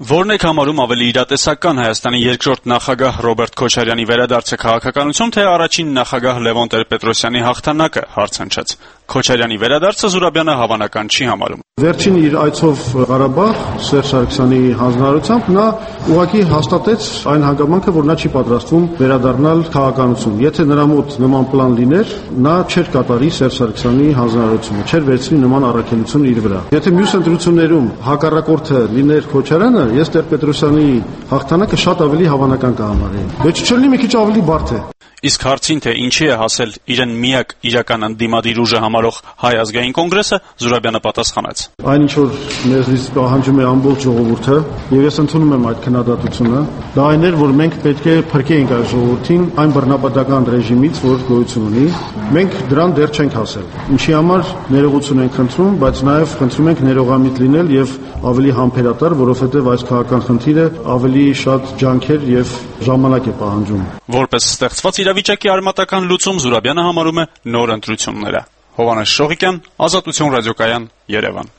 Որն եք համարում ավելի իրատեսական Հայաստանի երկրորդ նախագահ Ռոբերտ Քոչարյանի վերադարձը քաղաքականություն, թե առաջին նախագահ Լևոն Տեր-Պետրոսյանի հաղթանակը, հարց հնչեց։ Քոչարյանի վերադարձը Զուրաբյանը հավանական չի համարում։ Վերջին իր այցով Ղարաբաղ Սերժ Սարգսյանի հանձնարարությամբ նա ուղղակի հաստատեց այն հանգամանքը, որ նա չի պատրաստվում վերադառնալ քաղաքականություն։ Եթե նրա մոտ նման պլան լիներ, նա չէր կատարի Սերժ Սարգսյանի հանձնարարությունը, չէր վերցնի նման առաքելություն իր վրա։ Եթե մյուս ընտրություններում հակառակորդը լիներ Քոչարյանը, ես Տեր-Պետրոսյանի հաղթանակը շատ ավելի հավանական կհամարեի։ Բայց չլինի մի քիչ ավելի բարդ է։ Իսկ հարցին, թե ինչի է հասել իրեն միակ իրական ընդդիմադիր ուժը համարող Հայ ազգային կոնգրեսը, Զուրաբյանը պատասխանեց. Այն ինչ որ մեզնից պահանջում է ամբողջ ժողովուրդը, եւ ես ընդունում եմ այդ քննադատությունը, դա այն էր, որ մենք պետք է փրկենք այս ժողովրդին այն բռնապետական ռեժիմից, որ գոյություն ունի։ Մենք դրան դեռ չենք հասել։ Ինչի համար ներողություն ենք խնդրում, բայց նաեւ խնդրում ենք ներողամիտ լինել եւ ավելի համբերատար, որովհետեւ այս քաղաքական խնդիրը ավելի շատ ջանքեր եւ ժամանակ է պահանջում։ Որպես ստեղծված իրավիճակի արմատական լուծում Զուրաբյանը համարում է նոր ընտրությունները։ Հովհաննես Շողիկյան, Ազատություն ռադիոկայան, Երևան։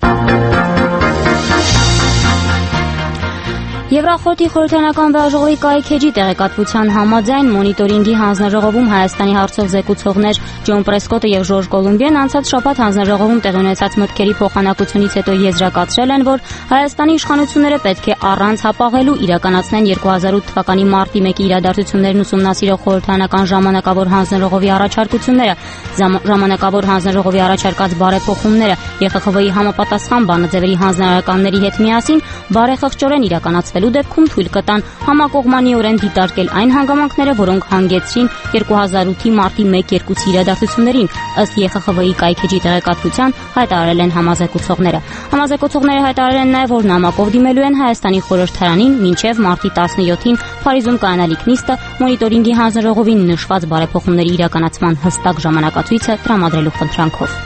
Եվրախորհրդի խորհրդարանական վեաժողովի կայքեջի տեղեկատվության համաձայն մոնիտորինգի հանձնաժողովում Հայաստանի հարցով զեկուցողներ Ջոն Պրեսկոտը եւ Ժորժ Կոլումբիան անցած շաբաթ հանձնաժողովում տեղի ունեցած մտքերի փոխանակությունից հետո եզրակացրել են, որ Հայաստանի իշխանությունները պետք է առանց հապաղելու իրականացնեն երկու հազար ութ թվականի մարտի մեկի իրադարձություններն ուսումնասիրող խորհրդարանական ժամանակավոր հանձնաժողովի առաջարկությունները, ժամանակավոր հանձնաժողովի առաջարկած բարեփոխումները Ե Խ Խ V-ի համապատասխան բանաձևերի հանձնարարականների հետ միասին բարեխղճորեն իրականացվելու դեպքում թույլ կտան համակողմանիորեն դիտարկել այն հանգամանքները, որոնք հանգեցրին երկու հազար ութի մարտի մեկ երկուսի իրադարձություններին, ըստ Ե Խ Խ V-ի կայքեջի տեղեկատվության հայտարարել են համազեկուցողները։ Համազեկուցողները հայտարարել են նաև, որ նամակով դիմելու են Հայաստանի խորհրդարանին մինչև մարտի տասնյոթին Փարիզում կայանալիք նիստը մոնիտորինգի հանձնաժողովին նշված բարեփոխումների իրականացման հստակ ժամանակացույցը տրամադրելու խնդրանքով։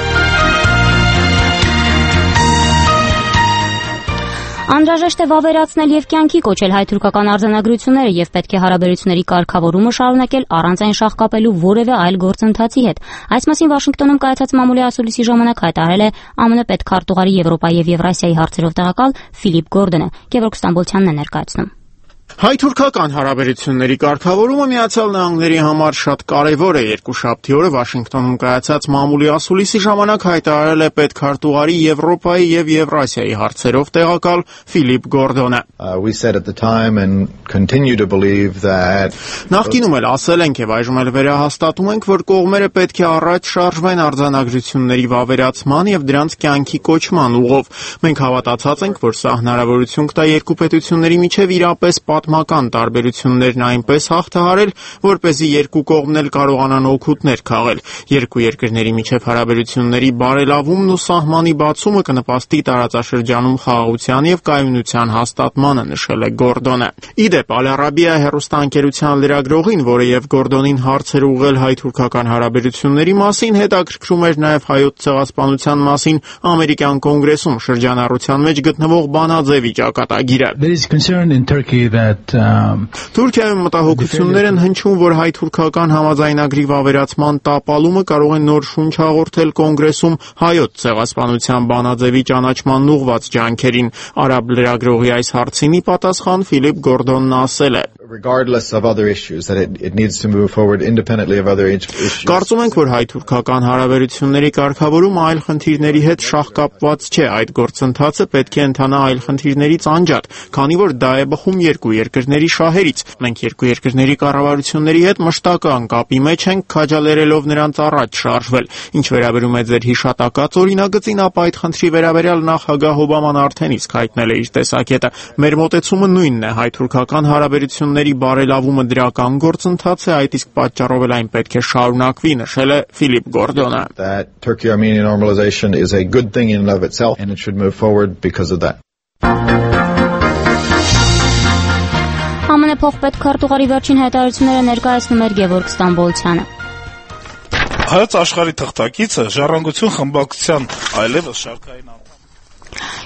Անհրաժեշտ է վավերացնել եւ կյանքի կոչել հայ-թուրքական արձանագրությունները եւ պետք է հարաբերությունների կարգավորումը շարունակել առանց այն շաղկապելու որևէ այլ գործընթացի հետ։ Այս մասին Վաշինգտոնում կայացած մամուլի ասուլիսի ժամանակ հայտարարել է Ա Մ Ն պետքարտուղարի Եվրոպայի եւ Եվրասիայի հարցերով տեղակալ Ֆիլիպ Գորդոնը։ Գևորգ Ստամբոլցյանն է ներկայացնում։ Հայ-թուրքական հարաբերությունների կարգավորումը Միացյալ Նահանգների համար շատ կարևոր է։ Երկուշաբթի օրը Վաշինգտոնում կայացած մամուլի ասուլիսի ժամանակ հայտարարել է պետքարտուղարի Եվրոպայի եւ Եվրասիայի հարցերով տեղակալ Ֆիլիպ Գորդոնը։ Նախկինում էլ ասել ենք եւ այժմ էլ վերահաստատում ենք, որ կողմերը պետք է առաջ շարժվեն արձանագրությունների վավերացման եւ դրանց կյանքի կոչման ուղով։ Մենք հավատացած ենք, որ սա հնարավորություն կտա երկու պետությունների միջև իրապես պատմական տարբերություններն այնպես հաղթահարել, որպեսզի երկու կողմն էլ կարողանան օգուտներ քաղել։ Երկու երկրների միջև հարաբերությունների բարելավումն ու սահմանի բացումը կնպաստի տարածաշրջանում խաղաղության եւ կայունության հաստատմանը, նշել է Գորդոնը։ Իդեպ Ալ Արաբիա հեռուստաընկերության լրագրողին, որը եւ Գորդոնին հարցեր ուղղել հայ-թուրքական հարաբերությունների մասին, հետաքրքրում էր նաեւ հայոց ցեղասպանության մասին ամերիկյան կոնգրեսում շրջանառության մեջ գտնվող բանաձևի ճակատագիրը։ Թուրքիայում մտահոգություններ են հնչում, որ հայ-թուրքական համաձայնագրի վավերացման տապալումը կարող է նոր շունչ հաղորդել կոնգրեսում հայոց ցեղասպանության բանաձևի ճանաչման ուղղված ջանքերին։ Արաբ լրագրողի այս հարցին ի պատասխան Ֆիլիպ Գորդոնն ասել է. Կարծում ենք, որ հայ-թուրքական հարաբերությունների կարգավորումը այլ խնդիրների հետ շահկապված չէ, այդ գործընթացը պետք է ընթանա այլ խնդիրներից անջատ, քանի որ դա է բխում երկու երկրների շահերից։ Մենք երկու երկրների կառավարությունների հետ մշտական կապի մեջ ենք, քաջալերելով նրանց առաջ շարժվել։ Ինչ վերաբերում է ձեր հիշատակած օրինագծին, ապա այդ խնդրի վերաբերյալ նախագահ Օբաման արդեն իսկ հայտնել է իր տեսակետը։ Մեր մոտեցումը նույնն է, հայ-թուրքական հարաբերությունների բարելավումը դրական գործընթաց է, այդ իսկ պատճառով էլ այն պետք է շարունակվի, նշել է Ֆիլիպ Գորդոնը։ Turkey-Armenian normalization is a good thing in and of itself and it should move forward because of that. Ա Մ Ն փոխպետքարտուղարի վերջին հայտարարությունները ներկայացնում էր Գևորգ Ստամբոլցյանը։ Հայոց աշխարհի թղթակիցը Ժառանգություն խմբակցության այլևս շարքային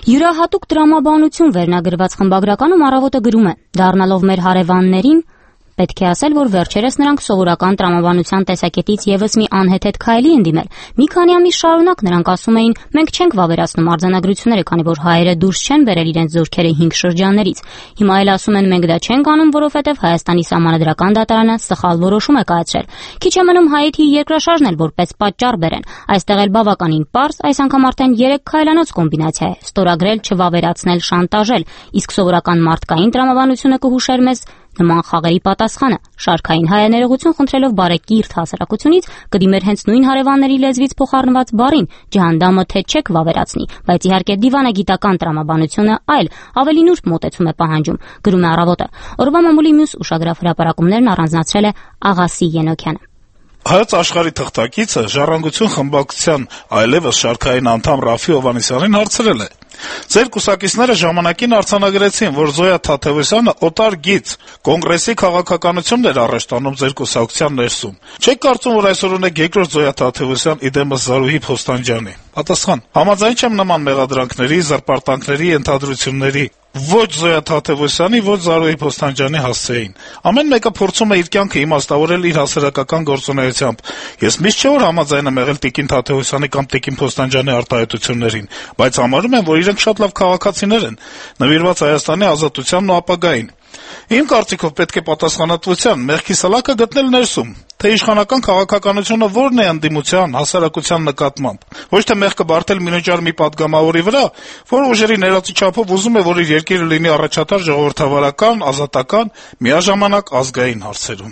Յուրահատուկ տրամաբանություն վերնագրված խմբագրականում առավոտը գրում է. «Դառնալով մեր հարևաններին Պետք է ասել, որ վերջերս նրանք սովորական տրամաբանության տեսակետից եւս մի անհեթեթ քայլի են դիմել։ Մի քանի ամիս շարունակ նրանք ասում էին. «Մենք չենք վավերացնում արձանագրությունները, քանի որ հայերը դուրս չեն բերել իրենց զորքերը հինգ շրջաններից»։ Հիմա էլ ասում են՝ «Մենք դա չենք անում, որովհետեւ Հայաստանի Սահմանադրական դատարանը սխալ որոշում է կայացրել»։ Քիչ է մնում Հայիթիի երկրաշարժն էլ որպես պատճառ բերեն։ Այստեղ էլ բավականին պարզ, այս անգամ արդեն երեք քայլանոց կոմբինացիա է՝ ստորագրել, չվավերացնել, շանտաժել, իսկ սովորական մարդկային տրամաբանությունը կհուշեր մեզ նման խաղերի պատասխանը։ Շարքային հայաներողություն խնդրելով բարեկիրթ հասարակությունից կդիմեր հենց նույն հարևանների լեզվից փոխառնված բառին՝ ջհանդամը թե չեք վավերացնի, բայց իհարկե դիվանագիտական տրամաբանությունը այլ, ավելի նուրբ մոտեցում է պահանջում, գրում է Առավոտը։ Օրվա մամուլի մյուս ուշագրավ հրապարակումներն առանձնացրել է Աղասի Ենոքյանը։ Հայոց աշխարհի թղթակիցը Ժառանգություն խմբակցության այլևս շարքային անդամ Ռաֆի Հովհաննիսյանին հարցրել է. Ձեր կուսակիցները ժամանակին արձանագրեցին, որ Զոյա Թադևոսյանը օտար գիծ կոնգրեսի քաղաքականությունն էր առեշտանում ձեր կուսակցության ներսում։ Չեք կարծում, որ այսօր ունեք երկրորդ Զոյա Թադևոսյան իդեմս Զարուհի Փոստանջյանի։ Պատասխան. Համաձայն չեմ նման մեղադրանքների, զրպարտանքների, ենթադրությունների։ Ոչ Զոյա Թադևոսյանի, ոչ Զարուհի Փոստանջյանի հասցեին։ Ամեն մեկը փորձում է իր կյանքը իմաստավորել իր հասարակական գործունեությամբ։ Ես միշտ չէ որ համաձայն եմ եղել Տիկին Թադևոսյանի կամ Տիկին Փոստանջյանի արտահայտություններին, բայց համարում եմ, որ իրենք շատ լավ քաղաքացիներ են, նվիրված Հայաստանի ազատությանն ու ապագային։ Իմ կարծիքով պետք է պատասխանատվության մեղքի սլաքը գտնել ներսում, թե իշխանական քաղաքականությունը որն է ընդդիմության, հասարակության նկատմամբ։ Ոչ թե մեղքը բարդել մինոճար մի պատգամավորի վրա, որ ուժերի ներածի չափով ուզում է, որ իր երկիրը լինի առաջատար ժողովրդավարական, ազատական, միաժամանակ ազգային հարցերում։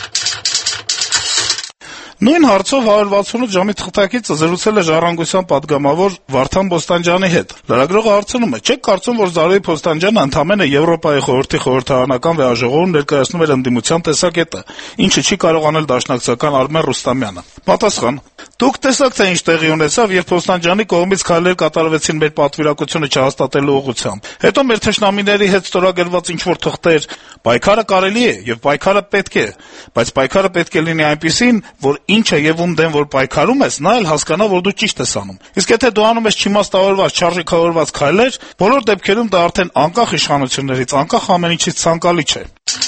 Նույն հարցով հարյուր վաթսունութ ժամի թղթակիցը զրուցել է Ժառանգության պատգամավոր Վարդան Բոստանջյանի հետ։ Լրագրողը հարցնում է. «Չեք կարծում, որ Զարուհի Փոստանջյանը ընդամենը Եվրոպայի խորհրդի խորհրդարանական վեհաժողովում ներկայացնում էր ընդդիմության տեսակետը, ինչը չի կարող անել դաշնակցական Արմեն Ռուստամյանը»։ Պատասխան. «Դուք տեսաք, թե ինչ տեղի ունեցավ, երբ Փոստանջյանի կողմից քայլեր կատարվեցին մեր պատվիրակությունը չհաստատելու ուղղությամբ։ Հետո մեր թշնամիների հետ ստորագրված ինչ-որ թղթեր։ Պայքարը կարելի է եւ պայքարը պետք է, բայց պայքարը պետք է լինի այնպիսին, որ ինչը եւ ում դեմ որ պայքարում ես, նա էլ հասկանա, որ դու ճիշտ ես անում։ Իսկ եթե դու անում ես չիմաստավորված, չարժեքավորված քայլեր, բոլոր դեպքերում դա արդեն անկախ իշխանություններից, անկախ ամեն ինչից ցանկալի չէ»։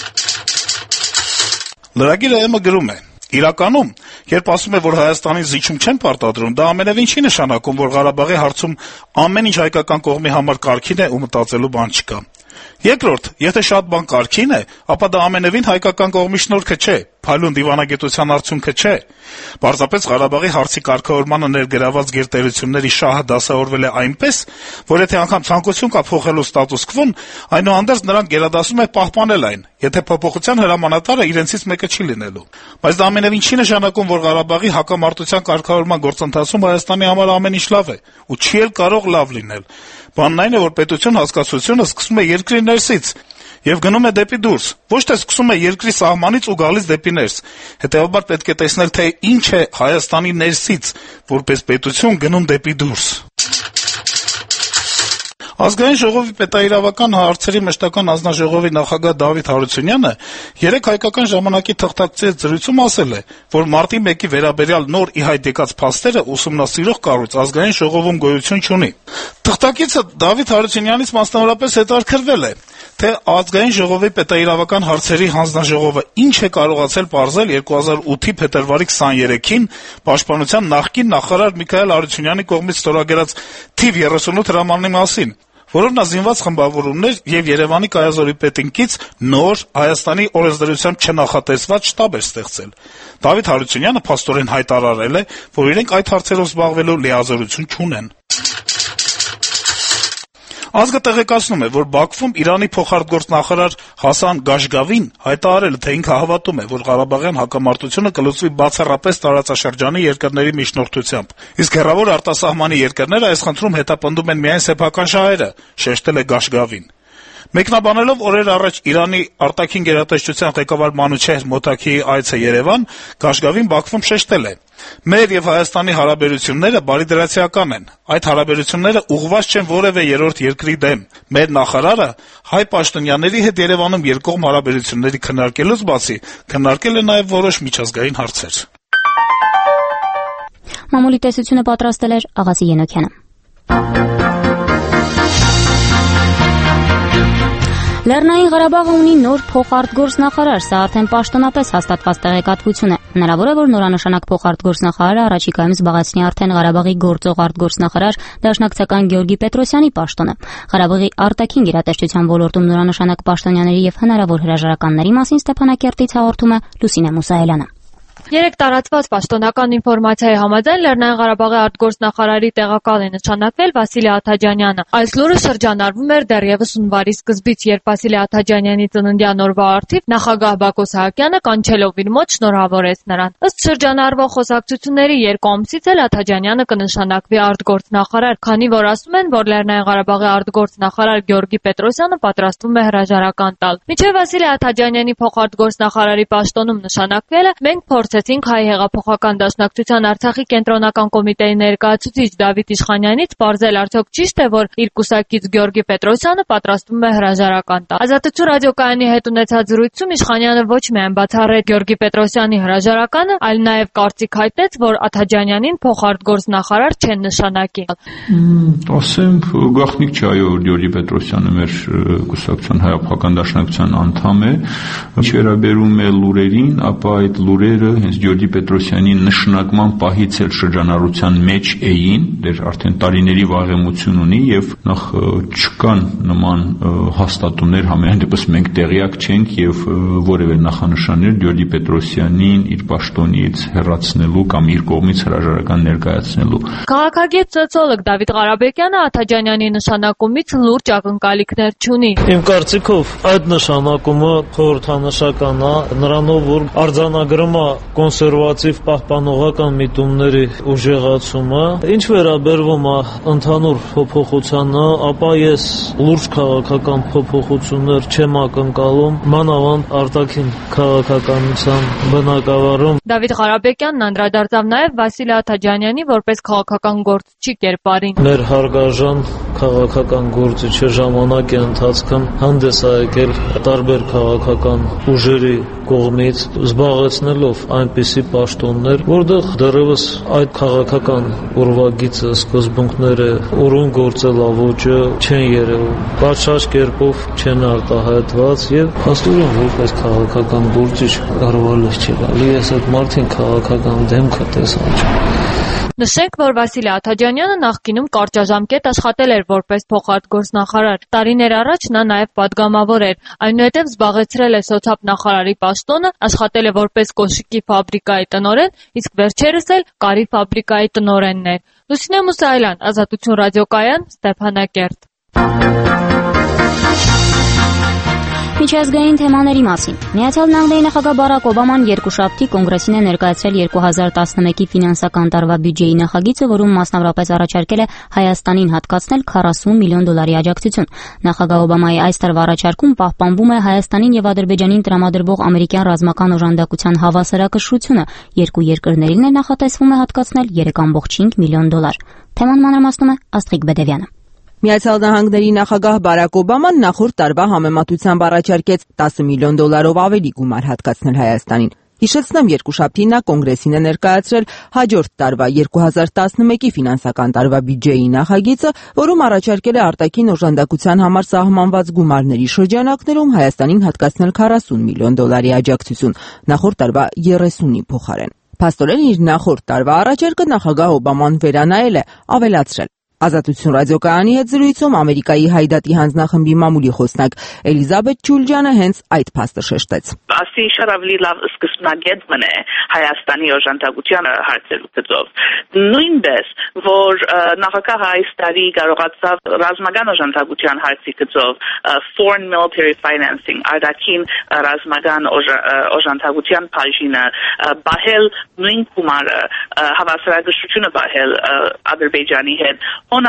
Լրագիրը ԵՄ գրում է. «Իրականում, երբ ասում է, որ Հայաստանին զիջում չեն պարտադրում, դա ամենևին չի նշանակում, որ Ղարաբաղի հարցում ամեն ինչ հայկական կողմի համար կարգին է ու մտածելու բան չկա։ Երկրորդ, եթե շատ բան կարգին է, ապա դա ամենևին հայկական կողմի շնորհքը չէ, փայլուն դիվանագիտության արդյունքը չէ։ Պարզապես Ղարաբաղի հարցի կարգավորմանը ներգրաված գերտերությունների շահը դասավորվել է այնպես, որ եթե անգամ ցանկություն կա փոխելու ստատուս քվոն, այնուհանդերձ նրանք գերադասում են պահպանել այն, եթե փոփոխության հրամանատարը իրենցից մեկը չի լինելու։ Բայց դա ամենևին չի նշանակում, որ Ղարաբաղի հակամարտության կարգավորման գործընթացում Հայաստանի համար ամեն ինչ լավ է, ու չի էլ կարող լավ լինել։ Բանն այն է, որ պետություն հասկացությունը սկսում է երկրի ներսից եւ գնում է դեպի դուրս, ոչ թե սկսում է երկրի սահմանից ու գալիս դեպի ներս։ Հետեւաբար պետք է տեսնել, թե ինչ է Հայաստանի ներսից, որպես պետություն գնում դեպի դուրս»։ Ազգային ժողովի պետաիրավական հարցերի մշտական հանձնաժողովի նախագահ Դավիթ Հարությունյանը երեկ «Հայկական ժամանակ»-ի թղթակցի հետ զրույցում ասել է, որ մարտի մեկի վերաբերյալ նոր ի հայտ եկած փաստերը ուսումնասիրող կառույց Ազգային ժողովում գոյություն չունի։ Թղթակիցը Դավիթ Հարությունյանից մասնավորապես հետաքրքրվել է, թե Ազգային ժողովի պետաիրավական հարցերի հանձնաժողովը ինչ է կարողացել պարզել երկու հազար ութի փետրվարի քսաներեքին Պաշտպանության նախկին նախարար Միքայել Հարությունյանի կողմից ստորագրած թիվ երեսունութ հրամանի մասին, որով նա զինված խմբավորումներ եւ Երևանի կայազորի պետինքից նոր Հայաստանի օրենսդրությամբ չնախատեսված շտաբ էր ստեղծել։ Դավիթ Հարությունյանը փաստորեն հայտարարել է, որ իրենք այդ հարցերով զբաղվելու լիազորություն չունեն։ Ազգը տեղեկացնում է, որ Բաքվում Իրանի փոխարտգործնախարար Հասան Գաշգավին հայտարարել է, թե ինքը հավատում է, որ Ղարաբաղյան հակամարտությունը կլուծվի բացառապես տարածաշրջանի երկրների միջնորդությամբ։ Իսկ հեռավոր արտասահմանի երկրները այս խնդրում հետապնդում են միայն սեփական շահերը, շեշտել է Գաշգավին։ Մեկնաբանելով օրեր առաջ Իրանի արտաքին գերատեսչության ղեկավար Մանուչեհր Մոթաքիի այցը Երևան, Գաշգավին Բաքվում շեշտել է. «Մեր եւ Հայաստանի հարաբերությունները բարիդրացիական են։ Այդ հարաբերությունները ուղղված չեն որևէ երրորդ երկրի դեմ։ Մեր նախարարը հայ պաշտոնյաների հետ Երևանում երկկողմ հարաբերությունների քննարկելուց բացի քննարկել է նաեւ որոշ միջազգային հարցեր»։ Մամուլի տեսությունը պատրաստել էր Աղասի Ենոքյանը։ Լեռնային Ղարաբաղը ունի նոր փոխարտգործնախարար, սա արդեն պաշտոնապես հաստատված տեղեկատվություն է։ Հնարավոր է, որ նորանշանակ փոխարտգործնախարարը առաջիկայում զբաղեցնի արդեն Ղարաբաղի գործող արտգործնախարար դաշնակցական Գեորգի Պետրոսյանի պաշտոնը։ Ղարաբաղի արտաքին գերատեսչության ոլորտում նորանշանակ պաշտոնյաների եւ հնարավոր հրաժարականների մասին Ստեփանակերտից հաղորդում է Լուսինե Մուսայելյանը։ Երեք տարածված պաշտոնական ինֆորմացիայի համաձայն Լեռնային Ղարաբաղի արտգործնախարարի տեղակալ է նշանակվել Վասիլի Աթաջանյանը։ Այս լուրը շրջանառվում էր դեռևս հունվարի սկզբից, երբ Վասիլի Աթաջանյանի ծննդյան օրվա առթիվ նախագահ Բակո Սահակյանը կանչելով իր մոտ շնորհավորեց նրան։ Ըստ շրջանառվող խոսակցությունների երկու ամսից էլ Աթաջանյանը կնշանակվի արտգործնախարար, քանի որ ասում են, որ Լեռնային Ղարաբաղի արտգործնախարար Գեորգի Պետրոսյանը պատրաստվում է հրաժարական տալ։ Մինչև Վասիլի Աթաջանյանի փոխարտգործնախարարի պաշտոնում նշանակվելը մենք փորձեցինք Հայ հեղափոխական դաշնակցության Արցախի կենտրոնական կոմիտեի ներկայացուցիչ Դավիթ Իշխանյանից պարզել արդյոք ճիշտ է, որ իր կուսակից Գեորգի Պետրոսյանը պատրաստվում է հրաժարական տալ։ Ազատություն ռադիոկայանի հետ ունեցած զրույցում Իշխանյանը ոչ միայն բացառեց Գեորգի Պետրոսյանի հրաժարականը, այլ նաև կարծիք հայտնեց, որ Աթաջանյանին փոխարտգործնախարար չեն նշանակի։ Ասեմ, գաղտնիք չէ, այո, Գեորգի Պետրոսյանը մեր կուսակցության Հայ հեղափոխական դաշնակցության անդամ է։ Ինչ վերաբերում է լուրերին, ապա այդ լուրերը հենց Գեորգի Պետրոսյանի նշանակման պահից էլ շրջանառության մեջ էին, դեռ արդեն տարիների վաղեմություն ունի եւ նախ չկան նման հաստատումներ, համենայն դեպս մենք տեղյակ չենք եւ որևէ նախանշաններ Գեորգի Պետրոսյանին իր պաշտոնից հեռացնելու կամ իր կողմից հրաժարական ներկայացնելու։ Քաղաքագետ սոցիոլոգ Դավիթ Ղարաբեկյանը Աթաջանյանի նշանակումից լուրջ ակնկալիքներ չունի։ Իմ կարծիքով այդ նշանակումը խորհրդանշական է, նրանով որ արձանագրում է կոնսերվատիվ պահպանողական միտումների ուժեղացումը։ Ինչ վերաբերվում է ընդհանուր փոփոխությանը, ապա ես լուրջ քաղաքական փոփոխություններ չեմ ակնկալում, մանավանդ արտաքին քաղաքականության բնակավարում։ Դավիթ Ղարաբեկյանն անդրադարձավ նաև Վասիլի Աթաջանյանի որպես քաղաքական գործչի կերպարին։ Մեր հարգարժան քաղաքական գործիչը ժամանակի ընթացքում հանդես է եկել տարբեր քաղաքական ուժերի կողմից զբաղեցնելով այնպիսի պաշտոններ, որտեղ դեռևս այդ քաղաքական ուրվագիծը, սկզբունքները, ուրույն գործելավոճը չեն երևում, պատշաճ կերպով չեն արտահայտված եւ փաստորեն որպես քաղաքական գործիչ կարողալս չի գալի ես այդ մարդին քաղաքական դեմքը տեսան չեմ։ Նշենք, որ Վասիլի Աթաջանյանը նախկինում կարճաժամկետ աշխատել էր որպես փոխարտգործնախարար։ Տարիներ առաջ նա նաև падգամավոր էր, այնուհետև զբաղեցրել է սոցիալ-նախարարի պաշտոնը, աշխատել է որպես կոշիկի ֆաբրիկայի տնօրեն, իսկ վերջերս էլ կարի ֆաբրիկայի տնօրենն էր։ Լուսինե Մուսայելյան, Ազատություն ռադիոկայան, Ստեփանակերտ։ Միջազգային թեմաների մասին։ Միացյալ Նահանգների նախագահ Բարակ Օբաման երկուշաբթի կոնգրեսին է ներկայացրել երկու հազար տասնմեկի ֆինանսական տարվա բյուջեի նախագիծը, որում մասնավորապես առաջարկել է Հայաստանին հատկացնել քառասուն միլիոն դոլարի աջակցություն։ Նախագահ Օբամայի այս տարվա առաջարկում պահպանվում է Հայաստանին եւ Ադրբեջանին տրամադրվող ամերիկյան ռազմական օժանդակության հավասարակշռությունը։ Երկու երկրներին է նախատեսվում է հատկացնել երեք կόμկոմ չինգ միլիոն դոլար։ Թեման մանրամասնում է Աստղիկ Բեդևյանը։ Միացյալ Նահանգների նախագահ Բարակ Օբաման նախորդ տարվա համեմատությամբ առաջարկեց տասը միլիոն դոլարով ավելի գումար հատկացնել Հայաստանին։ Հիշեցնեմ, երկուշաբթի նա կոնգրեսին է ներկայացրել հաջորդ տարվա երկու հազար տասնմեկի ֆինանսական տարվա բյուջեի նախագիծը, որում առաջարկել է արտաքին օժանդակության համար սահմանված գումարների շրջանակներում Հայաստանին հատկացնել քառասուն միլիոն դոլարի աջակցություն, նախորդ տարվա երեսունի փոխարեն։ Փաստորեն իր նախորդ տարվա առաջարկը նախագահ Օբաման վերանայել է, ավելացրել։ Ազատություն ռադիոկայանի հետ զրույցում Ամերիկայի Հայդատի հանձնախմբի մամուլի խոսնակ Էլիզաբեթ Ջուլջանը հենց այդ փաստը շեշտեց։ Ասի շարավլի լավ սկզբնագետ մնե Հայաստանի օժանդակության հարցերու գծով։ Նույնպես, որ նախագահը այս տարի կարողացավ ռազմական օժանդակության հարցի գծով foreign military financing, արտաքին ռազմական օժանդակության բաժինը բահել նույն գումարը հավասարակշռությունը բահել Ադրբեջանի հետ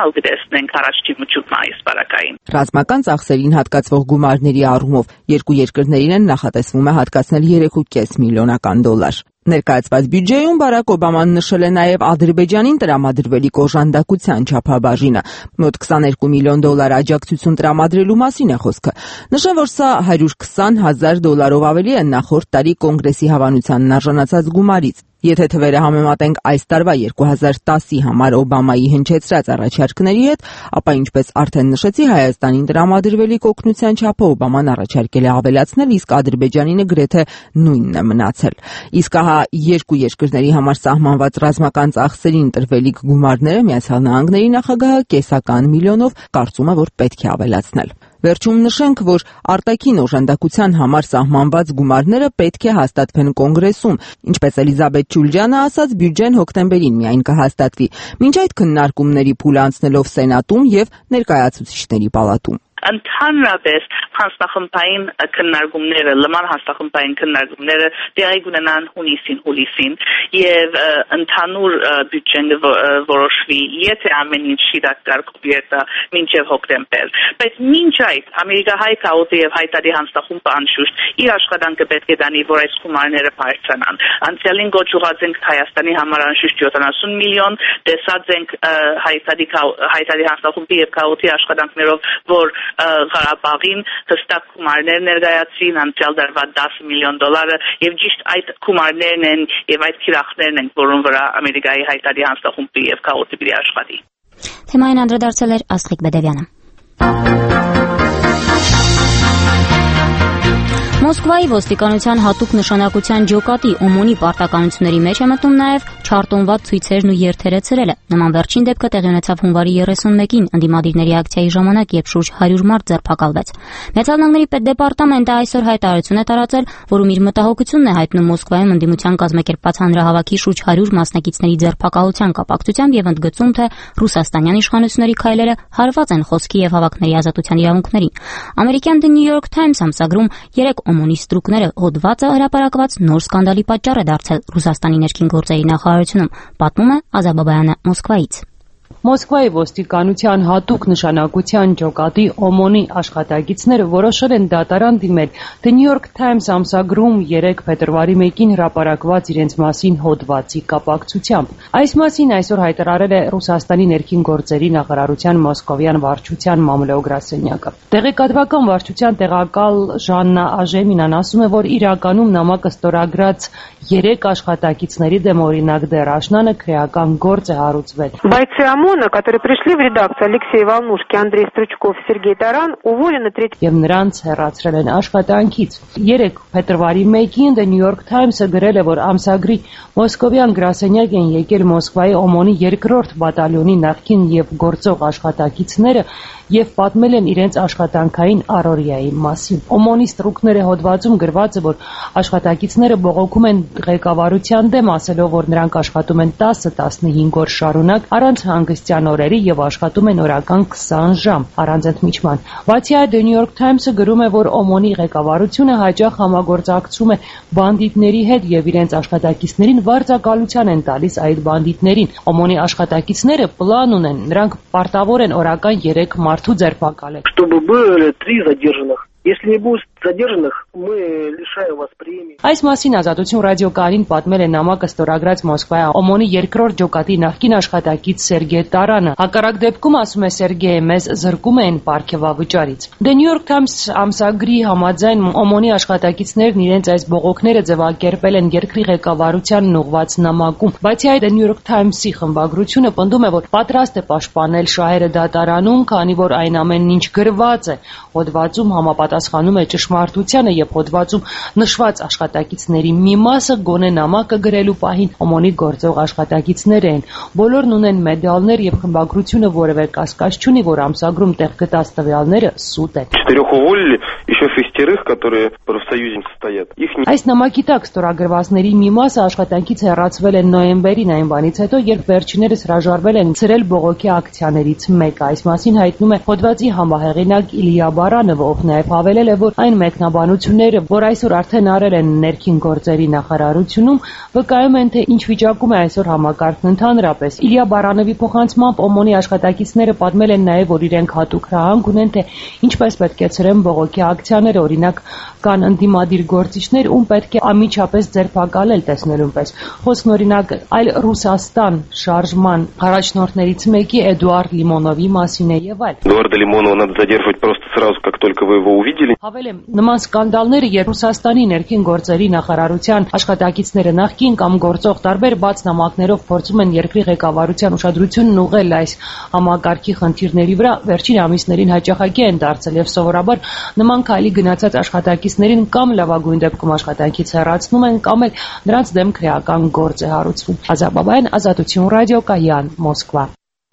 Ռազմական ծախսերին հատկացվող գումարների առումով երկու երկրներին են նախատեսվում է հատկացնել երեք կόμկոմ պինգ միլիոնական դոլար։ Ներկայացված բյուջեում Բարակ Օբաման նշել է նաև Ադրբեջանին տրամադրվելիք օժանդակության չափաբաժինը։ Մոտ քսաներկու միլիոն դոլար աջակցություն տրամադրելու մասին է խոսքը։ Նշեմ, որ սա հարյուր քսան հազար դոլարով ավելի է նախորդ տարի կոնգրեսի հավանությանն արժանացած գումարից։ Եթե թվերը համեմատենք այս տարվա երկու հազար տասի համար Օբամայի հնչեցրած առաջարկների հետ, ապա ինչպես արդեն նշեցի, Հայաստանին տրամադրվելիք օգնության չափը Օբաման առաջարկել է ավելացնել, իսկ Ադրբեջանինը գրեթե նույնն է մնացել։ Իսկ ահա երկու երկրների համար սահմանված ռազմական ծախսերին տրվելիք գումարները Միացյալ Նահանգների նախագահը կեսական միլիոնով կարծում է, որ պետք է ավելացնել։ Վերջում նշենք, որ արտաքին օժանդակության համար սահմանված գումարները պետք է հաստատվեն կոնգրեսում, ինչպես Էլիզաբեթ Ջուլջյանը ասաց, բյուջեն հոկտեմբերին միայն կհաստատվի, մինչ այդ քննարկումների փուլ անցնելով Սենատում եւ Ներկայացուցիչների պալատում։ Ընդհանրապես հանձնախմբային քննարկումները, լման հանձնախմբային քննարկումները տեղի կունենան հունիսին, հուլիսին եւ ընդհանուր բյուջեն որոշվի, եթե ամեն ինչ շիրակ կարգով երթա մինչեւ հոկտեմբեր։ Բայց մինչ այդ ամերիկահայ քաոտի եւ հայտարարի հանձնախումբը անշուշտ իր աշխատանքը պետք է դանի, որ այս գումարները բարձրանան։ Անցյալին գոչուած ենք Հայաստանի համար անշուշտ յոթանասուն միլիոն, տեսած ենք հայտարարի հայտարարի հանձնախումբի եւ քաոտի աշխատանքներով, որ Ղարաբաղին հստակ գումարներ ներկայացրին, անցյալ տարվա դասը միլիոն դոլարը եւ ճիշտ այդ գումարներն են եւ այդ քիրախներն են, որոնց վրա Ամերիկայի հայտարարի հանձնախումբի եւ քաոտի բերի աշխատի։ Թեմային անդրադարձել էր Աստղիկ Բեդևյանը։ Մոսկվայի ոստիկանության հատուկ նշանակության ջոկատի Օմոնի պարտականությունների մեջ է մտնում նաև չարտոնված ցույցերն ու երթերը ցրելը։ Նման վերջին դեպքը տեղի ունեցավ հունվարի երեսունմեկին ընդդիմադիրների ակցիայի ժամանակ, երբ շուրջ հարյուր մարդ ձերբակալվեց։ Միացյալ Նահանգների պետդեպարտամենտը այսօր հայտարարություն է տարածել, որում իր մտահոգությունն է հայտնում Մոսկվայում ընդդիմության կազմակերպած հանրահավաքի շուրջ հարյուր մասնակիցների ձերբակալության կապակցությամբ եւ ընդգծում, թե ռուսաստանյան իշխանությունների քայլերը հարված են խոսքի եւ հավաքների ազատության իրավունքներին։ Ամերիկյան The New York Times ամսագրում երեք Օմոնի ստրուկները հոդվածը հրապարակված նոր սկանդալի պատճառ է դարձել Ռուսաստանի ներքին գործերի նախարարությունում, պատմում է Ազա Բաբայանը Մոսկվայից։ Մոսկվայի ոստիկանության հատուկ նշանակության ջոկատի Օմոնի աշխատակիցները որոշել են դատարան դիմել The New York Times ամսագրում երեկ փետրվարի մեկին հրապարակված իրենց մասին հոդվածի կապակցությամբ։ Այս մասին այսօր հայտարարել է Ռուսաստանի ներքին գործերի նախարարության մոսկովյան վարչության մամլոյգրասենյակը։ Տեղեկատվական վարչության տեղակալ Ժաննա Աժեմինան ասում է, որ իրականում նամակը ստորագրած երեք աշխատակիցների դեմ օրինակ դերաշնանը քրեական գործ է հարուցվել։ Бойцы ОМОНа, которые пришли в редакцию, Алексей Волнушки, Андрей Стручков, Сергей Таран, уволены третьего. Եվ նրանց հեռացրել են աշխատանքից։ Երեք փետրվարի մեկին The New York Times-ը գրել է, որ ամսագրի մոսկովյան գրասենյակ են եկել Մոսկվայի Օմոնի երկրորդ բատալյոնի նախկին եւ գործող աշխատակիցները եւ պատմել են իրենց աշխատանքային առօրյայի մասին։ Օմոնի ստրուկները հոդվածում գրված է, որ աշխատակիցները բողոքում են ղեկավարության դեմ, ասելով, որ նրանք աշխատում են տասը տասնհինգ օր շարունակ առանց հանգստյան օրերի եւ աշխատում են օրական քսան ժամ առանց ընդմիջման։ Բացի այդ, The New York Times-ը գրում է, որ Օմոնի ղեկավարությունը հաճախ համագործակցում է բանդիտների հետ եւ իրենց աշխատակիցներին վարձակալության են տալիս այդ բանդիտներին։ Օմոնի աշխատակիցները պլան ունեն, նրանք պարտավոր են օրական երեք մարդու ձերբակալել։ Чтобы были три задержанных. Если не будет задержанных, мы лишаем вас премии. Այս մասին Ազատություն ռադիոկայանին պատմել է նամակը ստորագրած Մոսկվայի Օմոնի երկրորդ ջոկատի նախկին աշխատակից Սերգեյ Տարանը։ Հակառակ դեպքում, ասում է Սերգեյը, մեզ զրկում են պարգևավճարից։ The New York Times ամսագրի համաձայն Օմոնի աշխատակիցներն իրենց այս բողոքները ձևակերպել են երկրի ղեկավարությանն ուղղված նամակում։ Բացի այդ, The New York Times-ի խմբագրությունը պնդում է, որ պատրաստ է պաշտպանել շահերը դատարանում, քանի որ այն ամենն ինչ գրված է հոդվածում համապատասխանում է ճշմարտությանը եւ հոդվածում նշված աշխատակիցների մի մասը գոնե նամակը գրելու պահին Օմոնի գործող աշխատակիցներ են։ Բոլորն ունեն մեդալներ եւ խմբագրությունը որևէ կասկած չունի, որ ամսագրում տեղ գտած տվյալները սուտ են։ Четырех уволили, еще шестерых, которые в профсоюзе состоят. Այս նամակի տակ ստորագրվածների մի մասը աշխատանքից հեռացվել են նոյեմբերին, այն բանից հետո, երբ վերջիներս հրաժարվել են ցրել բողոքի ակցիաներից մեկը։ Այս մասին հայտնում է հոդվածի համահեղինակ Իլիա Բարանովը, ով նաեւ հավելել է, որ այն մեկնաբանությունները, որ այսօր արդեն արել են ներքին գործերի նախարարությունում, վկայում են, թե ինչ վիճակում է այսօր համակարգն ընդհանրապես։ Իլիա Բարանովի փոխանցմամբ Օմոնի աշխատակիցները պատմել են նաեւ, որ իրենք հատուկ հրահանգ ունեն, թե ինչպես պետք է ցրեն բողոքի ակցիաները, օրինակ կան ընդդիմադիր գործիչներ, ում պետք է անմիջապես ձերբակալել տեսնելուն պես։ Խոսքն օրինակ այլ Ռուսաստան շարժման առաջնորդներից մեկի Էդուարդ Լիմոնովի մասին է եւ այլ։ Эдуарда Лимонова надо задерживать просто сразу, как только вы его увидели. Հավելեմ, նման սկանդալները, երբ Ռուսաստանի ներքին գործերի նախարարության աշխատակիցները նախկին կամ գործող տարբեր բաց նամակներով փորձում են երկրի ղեկավարության ուշադրությունն ուղղել այս համակարգի խնդիրների վրա, վերջին ամիսներին հաճախակի են դարձել եւ սովորաբար նման քայլի գնացած աշխատակիցներին կամ լավագույն դեպքում աշխատանքից հեռացնում են, կամ էլ նրանց դեմ քրեական գործ է հարուցվում։ Ազատ Բաբայան, Ազատություն ռադիո, Կայան, Մոսկվա։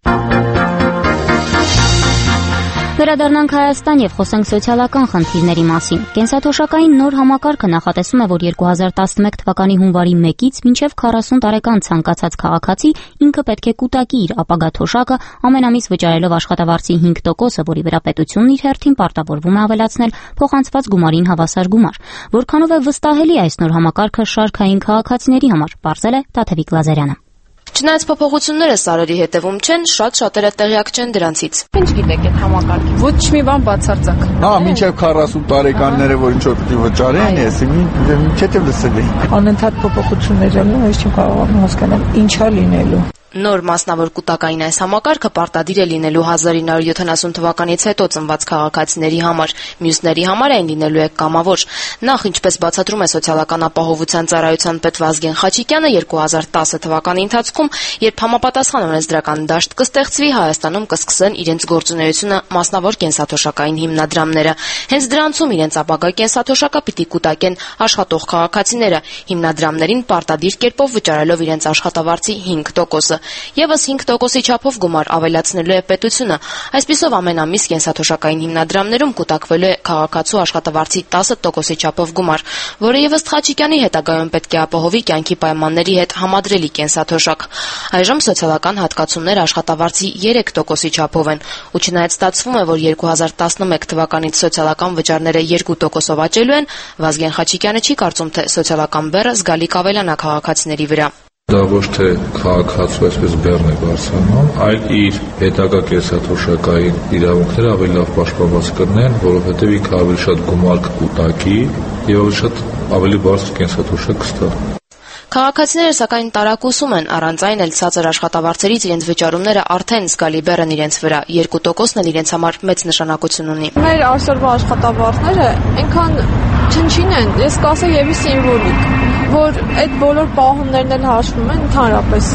Վերադառնանք Հայաստան եւ խոսենք սոցիալական խնդիրների մասին։ Կենսաթոշակային նոր համակարգը նախատեսում է, որ երկու հազար տասնմեկ թվականի հունվարի մեկից մինչև քառասուն տարեկան ցանկացած քաղաքացի ինքը պետք է կուտակի իր ապագա թոշակը, ամեն ամիս վճարելով աշխատավարձի հինգ տոկոսը, որի վրա պետությունն իր հերթին պարտավորվում է ավելացնել փոխանցված գումարին հավասար գումար։ Որքանով է վստահելի այս նոր համակարգը շարքային քաղաքացիների համար, պարզել է Տաթևիկ Լազարյանը։ Չնայած փոփոխությունները սարերի հետևում չեն, շատ շատերը տեղյակ չեն դրանցից։ Ինչ գիտեք այդ համակարգից։ Ոչ մի բան բացարձակ։ Հա, մինչև քառասուն տարեկանները, որ ինչ որ պիտի վճարեն, ես չէ՞ թե լսել էի։ Անընդհատ փոփոխություններ ելնում, ես չեմ կարողանում հասկանալ ինչա լինելու։ Նոր մասնավոր կուտակային այս համակարգը պարտադիր է լինելու հազար ինը հարյուր յոթանասուն թվականից հետո ծնված քաղաքացիների համար, մյուսների համար այն լինելու է կամավոր։ Նախ, ինչպես բացատրում է սոցիալական ապահովության ծառայության պետ Վազգեն Խաչիկյանը, երկու հազար տասը թվականի ընթացքում, երբ համապատասխան օրենսդրական դաշտ կստեղծվի, Հայաստանում կսկսեն իրենց գործունեությունը մասնավոր կենսաթոշակային հիմնադրամները։ Հենց դրանցում իրենց ապագա կենսաթոշակը պիտի կուտակեն աշխատող քաղաքացիները, հիմնադրամներին պարտադիր կերպով վճարելով իրենց աշխատավարձի հինգ տոկոսը։ Եվս հինգ տոկոսի չափով գումար ավելացնելու է պետությունը։ Այսպիսով ամեն ամիս կենսաթոշակային հիմնադրամներում կուտակվելու է քաղաքացու աշխատավարձի տասը տոկոսի չափով գումար, որը եւս Խաչիկյանի հետագայում պետք է ապահովի կյանքի պայմանների հետ համադրելի կենսաթոշակ։ Այժմ սոցիալական հատկացումները աշխատավարձի երեք տոկոսի չափով են, ու չնայած ստացվում է, որ երկու հազար տասնմեկ թվականից սոցիալական վճարները երկու տոկոսով աճելու են, Վազգեն Խաչիկյանը չի կարծում, թե սոցիալական բեռը զգալի կավելանա քաղաքացիների վրա։ Դա ոչ թե քաղաքացու այսպես բեռն է բարձրանում, այլ իր հետագա կենսաթոշակային իրավունքները ավելի լավ պաշտպանված կլինեն, որովհետև ինքը ավելի շատ գումար կկուտակի եւ ավելի շատ ավելի բարձր կենսաթոշակ կստանա։ Քաղաքացիները սակայն տարակուսում են, առանց այն էլ ցածր աշխատավարձերից իրենց վճարումները արդեն զգալի բեռն իրենց վրա, երկու տոկոսն էլ իրենց համար մեծ նշանակություն ունի։ Մեր այսօրվա աշխատավարձները այնքան չնչին են, ես կասեի եւի սիմվոլիկ, որ այդ բոլոր պահումներն էլ հաշվում են, ընդհանրապես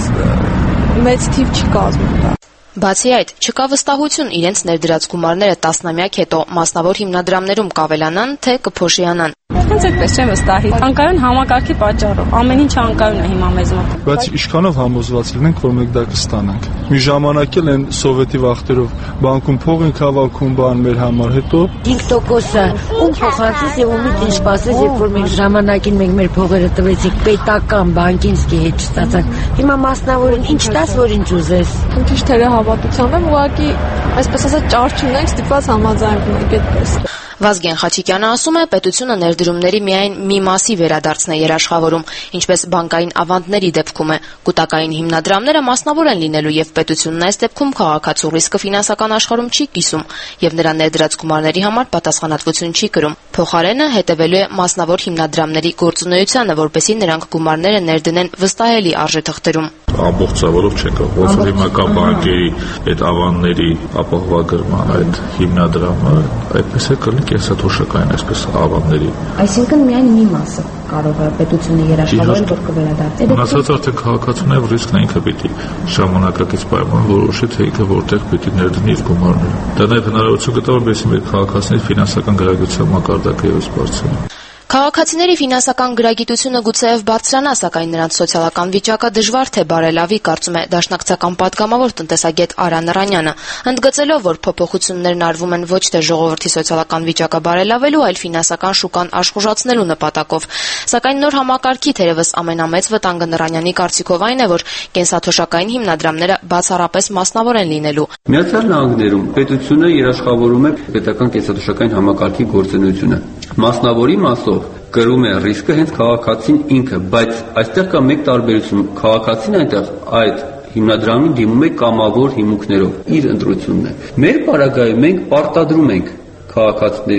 մեծ թիվ չի կազմում դա։ Բացի այդ, չկա վստահություն իրենց ներդրած գումարները տասնամյակ հետո մասնավոր հիմնադրամներում կավելանան, թե կփոշիանան։ Հենց այդպես չեմ վստահի։ Անկայուն համակարգի պատճառով, ամեն ինչ անկայուն է հիմա մեզ մոտ։ Բայց ինչքանով համոզված լինենք, որ մենք դա կստանանք։ Մի ժամանակ էլ այն սովետի վախտերով բանկում փող ենք հավաքում, բան մեր համար, հետո հինգ տոկոսը ում փոխանցես եւ ումից ինչ սպասես, երբ որ մենք ժամանակին մենք մեր փողերը տվեցինք պետական բանկինսկի հետ չստացանք։ Հիմա մասնավորին ինչ տաս, որ ինչ ուզես։ Քիչ թերահավատությամբ եմ ուղղակի, այսպես ասած, ճարչունենք, ստիպված համաձայնվում ենք այդպես։ Վազգեն Խաչիկյանը ասում է, պետությունը ներդրումների միայն մի մասի վերադարձն է երաշխավորում, ինչպես բանկային ավանդների դեպքում է։ Կուտակային հիմնադրամները մասնավոր են լինելու եւ պետությունն այս դեպքում քաղաքացու ռիսկը ֆինանսական աշխարհում չի կիսում եւ նրա ներդրած գումարների համար պատասխանատվություն չի կրում։ Փոխարենը հետևելու է մասնավոր հիմնադրամների գործունեությանը, որպեսզի նրանք գումարները ներդնեն վստահելի արժեթղթերում։ Ամբողջովով չենք, ոնց որ հիմա կա բանկերի այդ ավանդների ապահովագրման այդ հիմնադրամը, այդպես է կլինի կենսաթոշակային այսպես ավանդների։ Այսինքն միայն մի մասը կարող է պետությունը երաշխավորել, որ կվերադարձի։ Մնացած արդեն քաղաքացուն է, որ ռիսկն ինքը պիտի ժամանակակից պայման որոշի, թե ինքը որտեղ պիտի ներդնի իր գումարները։ Դա նաև հնարավորություն կտա, որպեսզի մեր քաղաքացիների ֆինանսական գրագիտության մակարդակը ևս բարձրանա։ Քաղաքացիների ֆինանսական գրագիտությունը գուցեև բարձրանա, սակայն նրանց սոցիալական վիճակը դժվար թե բարելավի, կարծում է դաշնակցական պատգամավոր տնտեսագետ Արա Նռանյանը, ընդգծելով, որ փոփոխություններն արվում են ոչ թե ժողովրդի սոցիալական վիճակը բարելավելու, այլ ֆինանսական շուկան աշխուժացնելու նպատակով։ Սակայն նոր համակարգի թերևս ամենամեծ վտանգը Նռանյանի կարծիքով այն է, որ կենսաթոշակային հիմնադրամները բացառապես մասնավոր են լինելու։ Միացյալ Նահանգներում պետությունը երաշխավորում է պետական կենսաթոշակային համակարգի գործունեությունը։ Մասնավորի մասով կրում է ռիսկը հենց քաղաքացին ինքը, բայց այստեղ կա մեկ տարբերություն, քաղաքացին այնտեղ այդ հիմնադրամին դիմում է կամավոր հիմունքներով, իր ընտրությունն է։ Մեր պարագայում մենք պարտադրում ենք քաղաքացիներին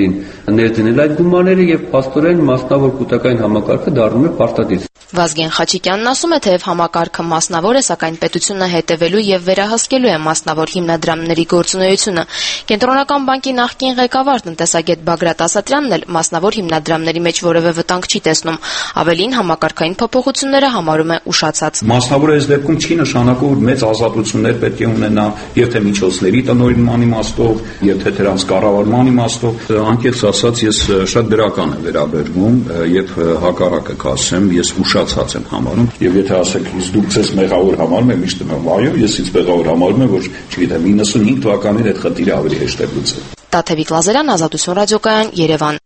ներդնել այդ գումարները եւ փաստորեն մասնավոր կൂട്ടակային համակարգը դառնում է պարտադիր։ Վազգեն Խաչիկյանն ասում է, թեև համակարգը մասնավոր է, սակայն պետությունը հետևելու եւ վերահսկելու է մասնավոր հիմնադրամների գործունեությունը։ Կենտրոնական բանկի նախկին ղեկավար տնտեսագետ Բագրատ Ասատրյանն էլ մասնավոր հիմնադրամների մեջ որևէ վտանգ չի տեսնում։ Ավելին, համակարգային փոփոխությունները համարում է ուշացած։ Մասնավոր այս դեպքում չի նշանակում, որ մեծ ազատություններ պետք է ունենա եւ թե միջոցների տնօրինման իմաստով, եւ թե դրանց կառավարման իմաստով։ Անկեղծ ասած, ես շատ դրական եմ վերաբերվում եւ հակառակը կասեմ, ես ուշացած եմ համարում եւ եթե ասեք, իսկ դուք ցես մեղավոր համարում եք, միշտ եմ այո, ես ինձ մեղավոր համարում եմ, որ չգիտեմ իննսունհինգ թվականին այդ խնդիրը ավելի հեշտ է լուծել։ Տաթևիկ Լազարյան, Ազատություն ռադիոկայան, Երևան։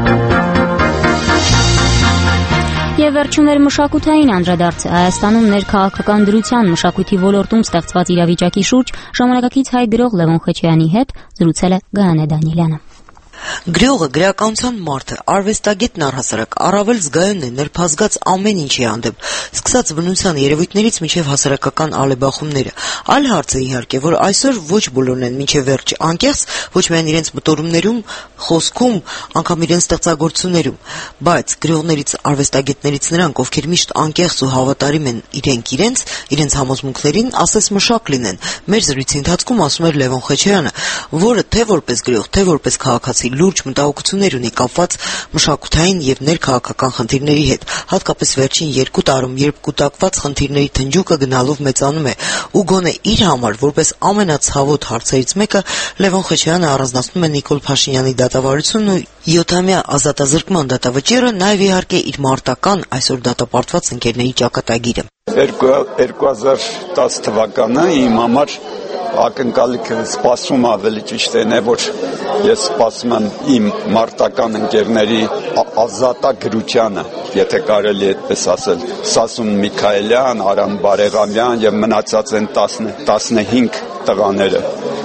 Եվ վերջումներ մշակութային անդրադարձ Հայաստանում ներքաղաքական դրության մշակույթի ոլորտում ստեղծված իրավիճակի շուրջ ժամանակակից հայ գրող Լևոն Խեչոյանի հետ զրուցել է Գայանե Դանիելյանը։ Գրողը գրականության մարդ է, արվեստագետն առհասարակ առավել զգայուն է, ներփազգաց ամեն ինչի հանդեպ, սկսած բնության երևույթներից մինչև հասարակական ալեբախումները։ Այլ հարց է իհարկե, որ այսօր ոչ բոլորն են մինչև վերջ անկեղծ, ոչ միայն իրենց մտորումներում, խոսքում, անգամ իրենց ստեղծագործություններում, բայց գրողներից, արվեստագետներից նրանք, ովքեր միշտ անկեղծ ու հավատարիմ են իրենք իրենց, իրենց համոզմունքներին, ասես մշակ լինեն։ Մեր զրույցի ընթացքում ասում էր Լևոն Խեչոյանը, որը թե որպես գրող, թե որպես քաղաքացի լուրջ մտահոգություններ ունի կապված մշակութային եւ ներքաղաքական խնդիրների հետ, հատկապես վերջին երկու տարում, երբ կուտակված խնդիրների թնջուկը գնալով մեծանում է, ու գոնե իր համար որպես ամենացավոտ հարցերից մեկը Լևոն Խեչոյանը առանձնացնում է Նիկոլ Փաշինյանի դատավարությունն ու յոթամյա ազատազրկման դատավճիռը, նաեւ իհարկե իր մարտական, այսօր դատապարտված ընկերների ճակատագիրը։ երկու հազար տասը թվականը իմ համար ակնկալիքը սպասում ավելի ճիշտ է, որ ես սպասում եմ իմ մարտական ընկերների ազատագրությանը, եթե կարելի է այդպես ասել, Սասուն Միքայելյան, Արամ Բարեղամյան եւ մնացած են տասնհինգ տղաները։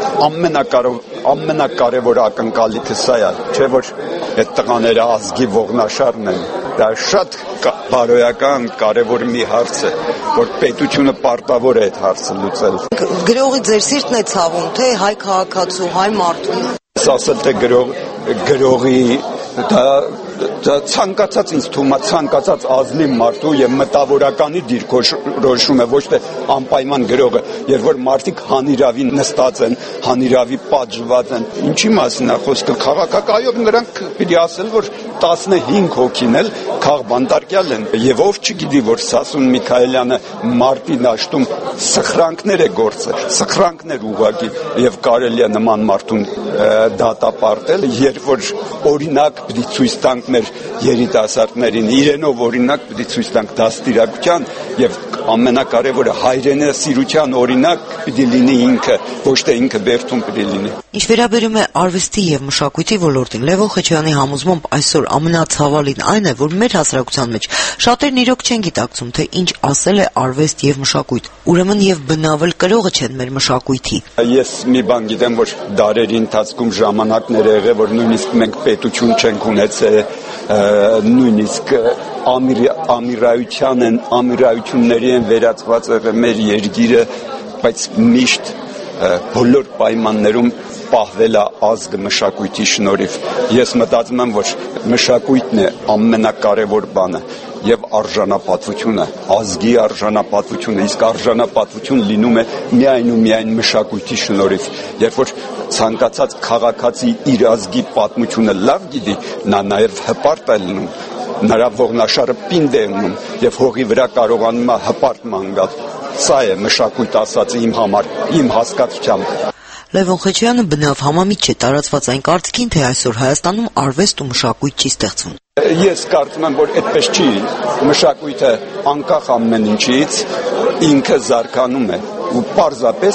Ամենակարևոր ակնկալիքը սա է, չէ՞ որ այդ տղաները ազգի ողնաշարն են։ Դա շատ բարոյական, կարևոր մի հարց է, որ պետությունը պարտավոր է այդ հարցը լուծել։ Գրողի ձեր սիրտն է ցավում, թե հայ քաղաքացու, հայ մարդու։ Ես ասել թե գրող գրողի դա ցանկացած ինձ թվում է ցանկացած ազնիվ մարդու եւ մտավորականի դիրքորոշում է, ոչ թե անպայման գրողը, երբ որ մարդիկ հանիրավի նստած են, հանիրավի պատժված են, ինչի մասին է խոսքը, քաղաքակայով նրանք պիտի ասել, որ տասնհինգ հոգին էլ քաղբանտարկյալ են, եւ ով չգիտի, որ Սասուն Միքայելյանը մարտի դաշտում սխրանքներ է գործել, սխրանքներ ուղղակի, եւ կարելի է նման մարդուն դատապարտել, երբ որ օրինակ պիտի ցույց տանք մեր երիտասարդներին, իրենով օրինակ պիտի ցույց տանք դաստիարակության եւ ամենակարևորը հայրենասիրության օրինակ պիտի լինի ինքը, ոչ թե ինքը բերդում պիտի լինի։ Ինչ վերաբերում է արվեստի եւ մշակույթի ոլորտին, Լևոն Խեչոյանի համոզմամբ այսօր ամենացավալին այն է, որ մեր հասարակության մեջ շատերն իրոք չեն գիտակցում, թե ինչ ասել է արվեստ եւ մշակույթ։ Ուրեմն եւ բնավել կրողը չեն մեր մշակույթի։ Ես մի բան գիտեմ, որ դարերի ընթացքում ժամանակներ է եղել, որ նույնիսկ մենք պետություն չենք ունեցել, նույնիսկ ամիրայության են, ամիրայությունների են վերածված եղել մեր երկիրը, բայց միշտ բոլոր պայմաններում պահվել է ազգը մշակույթի շնորհիվ։ Ես մտածում եմ, որ մշակույթն է ամենակարևոր բանը եւ արժանապատվությունը, ազգի արժանապատվությունը, իսկ արժանապատվություն լինում է միայն ու միայն մշակույթի շնորհիվ։ Երբ որ ցանկացած քաղաքացի իր ազգի պատմությունը լավ գիտի, նա նաեւ հպարտ է լինում, նրա ողնաշարը պինդ է ունում եւ հողի վրա կարողանում է հպարտ մանգալ։ Սա է մշակույթ ասածը իմ համար, իմ հասկացությամբ։ Լևոն Խեչոյանը բնավ համամիտ չէ տարածված այն կարծիքին, թե այսօր Հայաստանում արվեստ ու մշակույթ չի ստեղծվում։ Ես կարծում եմ, որ այդպես չի, մշակույթը անկախ ամեն ինչից ինքը զարգանում է ու պարզապես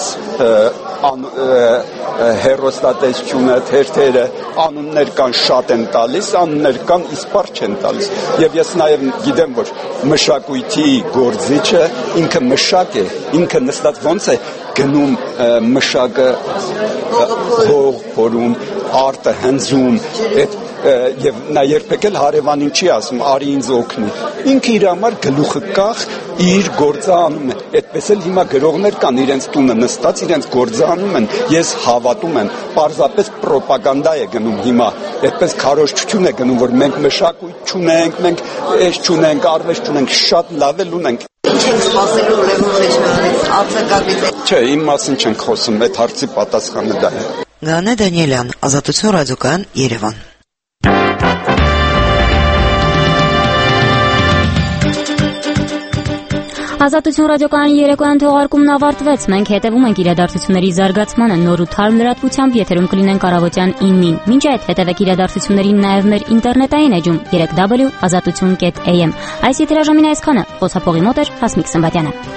հերոստատեսությունը, թերթերը, անուններ կան շատ են տալիս, անուններ կան իսպար չեն տալիս։ Եվ ես նաև գիտեմ, որ մշակույթի գործիչը ինքը մշակ է, ինքը նստած ոնց է գնում մշակը հող փորում, արտը հնձում, այդ եւ նա երբեք էլ հարևանին չի ասում արի ինձ օգնի, ինքը իր համար գլուխը կախ իր գործը անում է, այդպես էլ հիմա գրողներ կան իրենց տունը նստած իրենց գործը անում են, ես հավատում եմ, պարզապես պրոպագանդա է գնում հիմա, այդպես քարոզչություն է գնում, որ մենք մշակույթ չունենք, մենք էս չունենք, արվեստ չունենք, շատ լավ էլ ունենք։ Ինչ ենք սպասելու Լևոն Խեչյանից, արձակագիր։ Չէ, իմ մասին չենք խոսում, այդ հարցի պատասխանը դա է։ Գանե Դանիելյան, Ազատություն ռադիոկայան, Երևան։ Ազատություն ռադիոկայանի երեկոյան թողարկումն ավարտվեց։ Մենք հետևում ենք իրադարձությունների զարգացմանը, նոր ու թարմ լրատվությամբ եթերում կլինենք առավոտյան իննին։ Մինչ այդ հետևեք իրադարձություններին նաև մեր ինտերնետային էջում երեք w ազատություն կետ a m։ Այս եթերաժամին այսքանը։ Խոսափողի մոտ էր Հասմիկ Սմբատյանը։